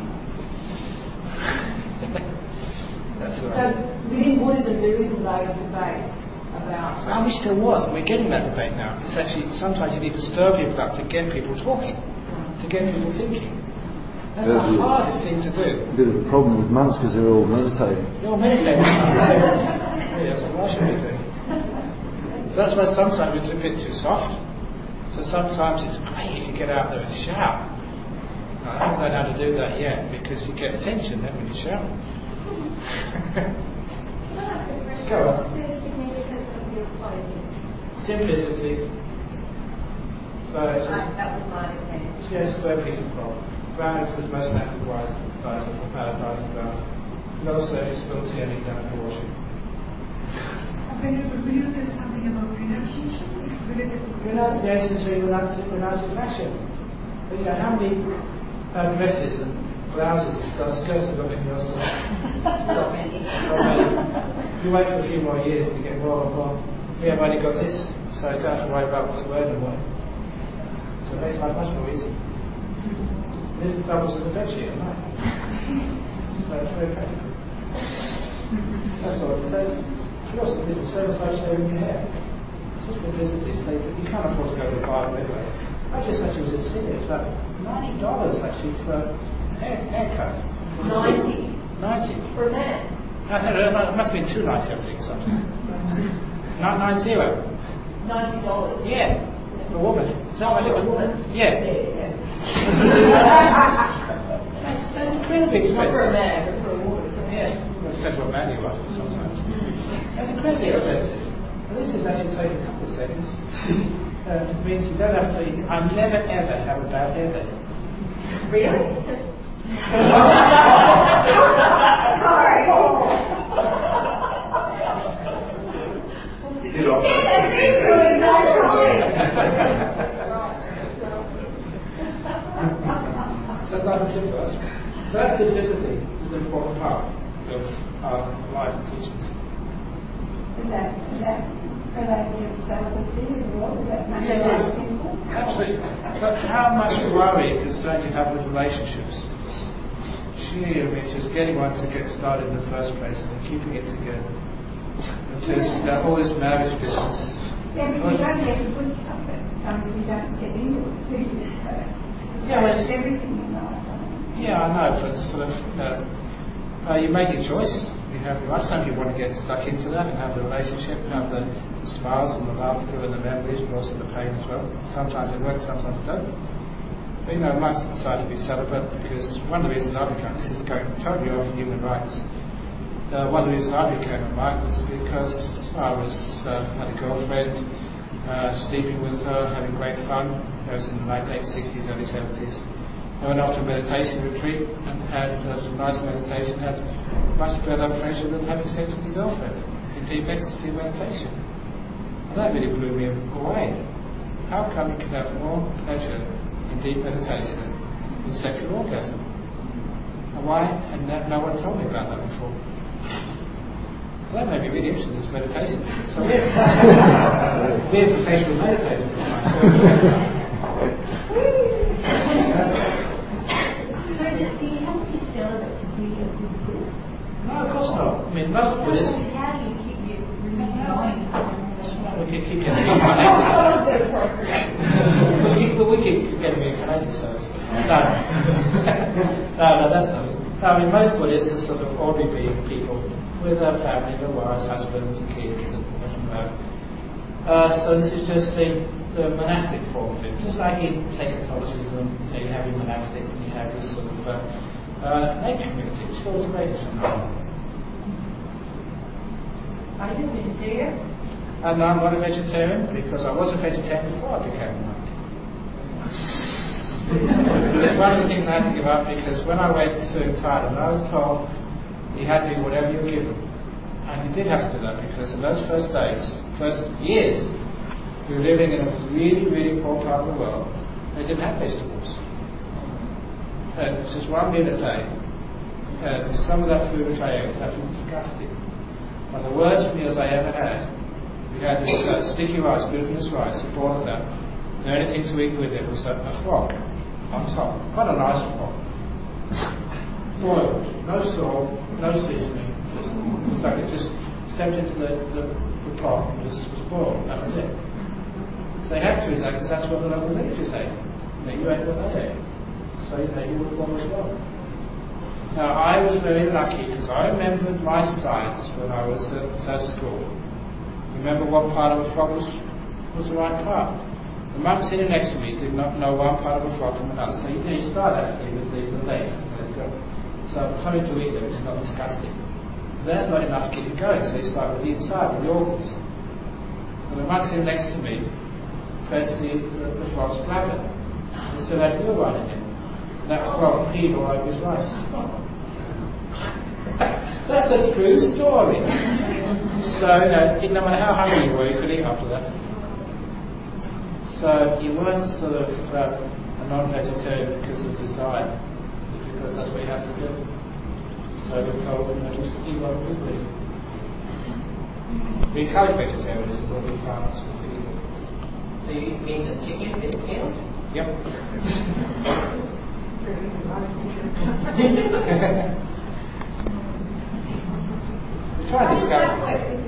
That's right. So within Buddhism there isn't those debates about... I wish there was, and we're getting that debate now. It's actually, sometimes you need to stir people up to get people talking, to get people thinking. That's the hardest thing to do. A bit of a problem with monks because they're all meditating. They're all meditating. Yes, why should we do? So that's why sometimes it's a bit too soft. So sometimes it's great if you get out there and shout. I haven't learned how to do that yet because you get attention then when you shout. Go on. Simplicity. So it's that was my opinion. yes, square piece of cloth. Brown is the most natural dyes of brown. No surface filter any down for washing. Will you say something about renunciation? Renunciation to renouncing fashion. But how many dresses and blouses and skirts have got in your store? Not many. If you wait for a few more years to get more and more. We have only got this, so I don't have to worry about what's wearing and what. So it makes life much more easy. This doubles as a bed sheet at night. So it's very practical. That's all it says. What's the business? So much like shaving your hair. It's just simplicity. So you can't afford to go to the bar anyway. I just actually was at Sydney. It's about $90 actually for a haircut. 90? For a man? No, it must have been $2.90 I think or something. Not $90. $90? Yeah. For a woman. Is that what it was? Woman? Yeah. That's incredibly expensive. Not for a man, but for a woman. Yeah. Well, it depends what man you are sometimes. That's incredibly expensive. Well, this is actually taking a couple of seconds. It means you don't have to. I never ever have a bad hair day. Really? So it's nice and simple. That simplicity is an important part of our life and teachings. Is that relative celibacy as well? Is that Yes, absolutely. But how much worry is that you have with relationships? Gee, I mean, just getting one to get started in the first place and then keeping it together. Just all this marriage business. Yeah, but you don't have to put something. You don't get into it. Yeah, well, it's everything in life. Yeah, I know, but sort of, you make your choice. You have your life. Some people want to get stuck into that and have the relationship, have the smiles and the laughter and the memories, but also the pain as well. Sometimes it works, sometimes it doesn't. But monks decide to be celibate because one of the reasons I became, this is going totally off human rights. One of the reasons I became a monk was because I had a girlfriend, sleeping with her, having great fun. I was in the late 60s, early 70s. I went off to a meditation retreat and had some nice meditation, had much better pleasure than having sex with your girlfriend in deep ecstasy meditation. And that really blew me away. How come you can have more pleasure in deep meditation than sexual orgasm? And why? And no one told me about that before. So that made me really interested in this meditation. So we're professional meditators. mean, most Buddhists. How do you keep it going? We can keep getting we keep getting reincarnated, so it's no, that's not it. No, I mean, most Buddhists are sort of ordinary people with their family, their wives, husbands, and kids, and this and that. So this is just the monastic form of it. Just like in, say, Catholicism, you have your monastics and you have this sort of lay community, which is always great. Are you vegetarian? And I'm not a vegetarian because I was a vegetarian before I became a monk. It's one of the things I had to give up because when I went to Thailand, I was told you had to eat whatever you were given. And you did have to do that because in those first days, first years, we were living in a really, really poor part of the world. They didn't have vegetables. And it was just one meal a day. And some of that food which I ate was absolutely disgusting. One of the worst meals I ever had. We had this sticky rice, glutinous rice, a bowl of that. The only thing to eat with it was a frog on top. Quite a nice frog. Boiled, no salt, no seasoning. It's like it just stepped into the pot and was boiled. That was it. So they had to eat that because that's what the local villagers ate. You ate what they ate. So you were born as well. Now I was very lucky because I remembered my science when I was at school. Remember what part of a frog was the right part. The monk sitting next to me did not know one part of a frog from another. So you start actually with the legs. So something to eat there which is not disgusting. But that's not enough to get it going. So you start with the inside, with the organs. And the monk sitting next to me pressed the frog's bladder. It still had urine in it. And that frog peed all over his rice. That's a true story. So, no matter how hungry you were, you could eat after that. So, you weren't sort of a non-vegetarian because of desire, but because that's what you had to do. So, you're told, just eat what we eat. We encourage vegetarianism, but we can't sort of eat it. So, you mean the chicken is killed? Yep. We try to discuss it.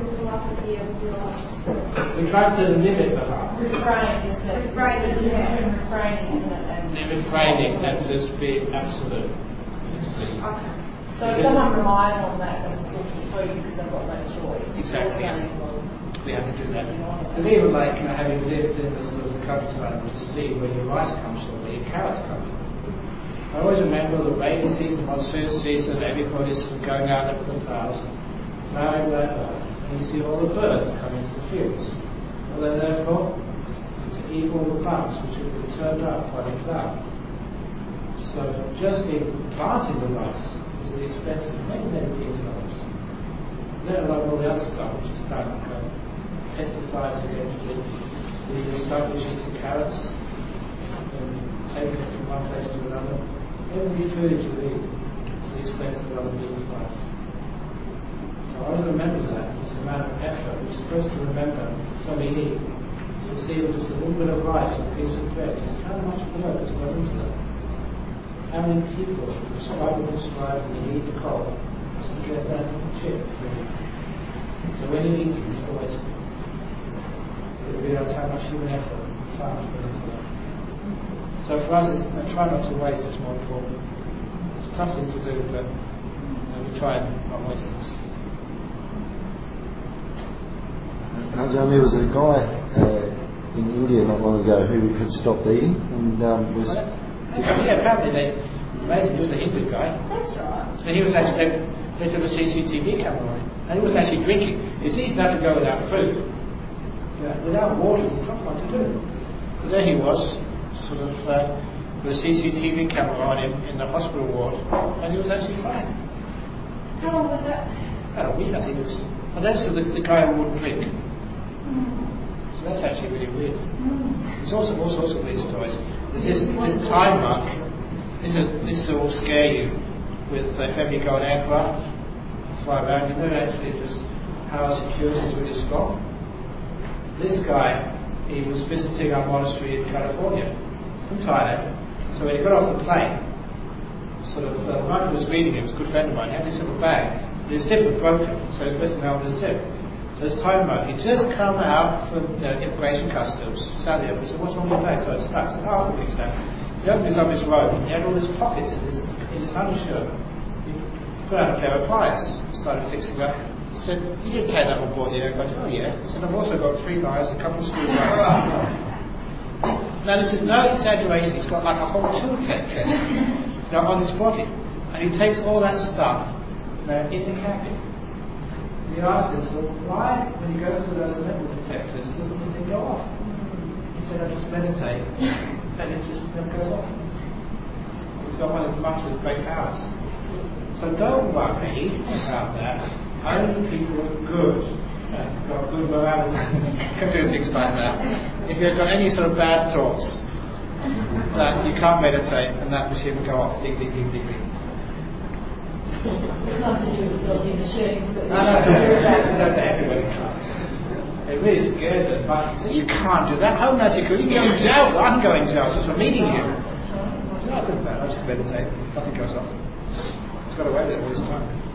We try to limit the harm. Refraining and just be absolute. Okay. So if someone relies on that, then it's for you because they've got no choice. Exactly. We have to do that. And even like having lived in the sort of the countryside, to see where your rice comes from, where your carrots come from. I always remember the rainy season, monsoon season, everybody's going out into the ploughs, plowing that out, and you see all the birds coming into the fields. Well, they're there for to eat all the plants which have been turned up by the plough. So just in planting the rice is the expense of many, many people's lives. Let alone all the other stuff which is done, pesticides against it, the stuff which eats the carrots, and taking it from one place to another. Every food you eat is the expense of other people's lives. So I always remember that. It's a matter of effort. You're supposed to remember when we eat. You'll see with just a little bit of rice or a piece of bread, just how much work has gone into that. How many people struggle and you eat the coal just to get that chip. So when you eat it, you always realize how much human effort and time has gone into that. So for us, try not to waste is more important. It's a tough thing to do, but we try and not waste this. There was a guy in India not long ago who had stopped eating and was... apparently amazing, he was a Hindu guy. That's right. And he was actually, they took a CCTV camera on him, and he was actually drinking. It's easy enough to go without food. Without water, it's a tough one to do. But there he was, sort of with a CCTV camera on him in the hospital ward, and he was actually fine. How long was that? About a week, I think it was. And that's the guy who wouldn't drink. So that's actually really weird. There's also all sorts of weird stories. There's this time mark. This will scare you with if ever you go on aircraft, fly around, you know actually just how security is really strong. This guy, he was visiting our monastery in California, from Thailand. So when he got off the plane, the monk who was reading him was a good friend of mine, he had this little bag, The zip was broken, so it's supposed to melt the zip. So it's time out. He just come out from immigration customs, sat there, and said, "What's wrong with your bag?" So it's stuck. I said, "Oh, I think so." He opened this up his robe, and he had all his pockets in his undershirt. He put out a pair of pliers, started fixing up. He said, "You didn't take that on board here." I go, "Oh yeah." He said, "I've also got 3 knives, a couple of screwdrivers." Now this is no exaggeration. He's got like a whole toolkit on his body, and he takes all that stuff in the cabin. And he asked him, "So why, when you go through those metal detectors, doesn't anything go off?" He said, "I just meditate, and it just never goes off." He's got one of his much with great powers. So don't worry about that. Only people who are good and got good morality can do things like that. If you've got any sort of bad thoughts, that you can't meditate, and that machine will go off. Ding, ding, ding, ding, ding. It's not to do with dodging machines. That's everywhere. It really scared them. But you can't do that. How nice you could. You can go in jail. I can go in jail just for meeting you. No, I couldn't. I just meditate. Nothing goes off. It's got away with it all this time.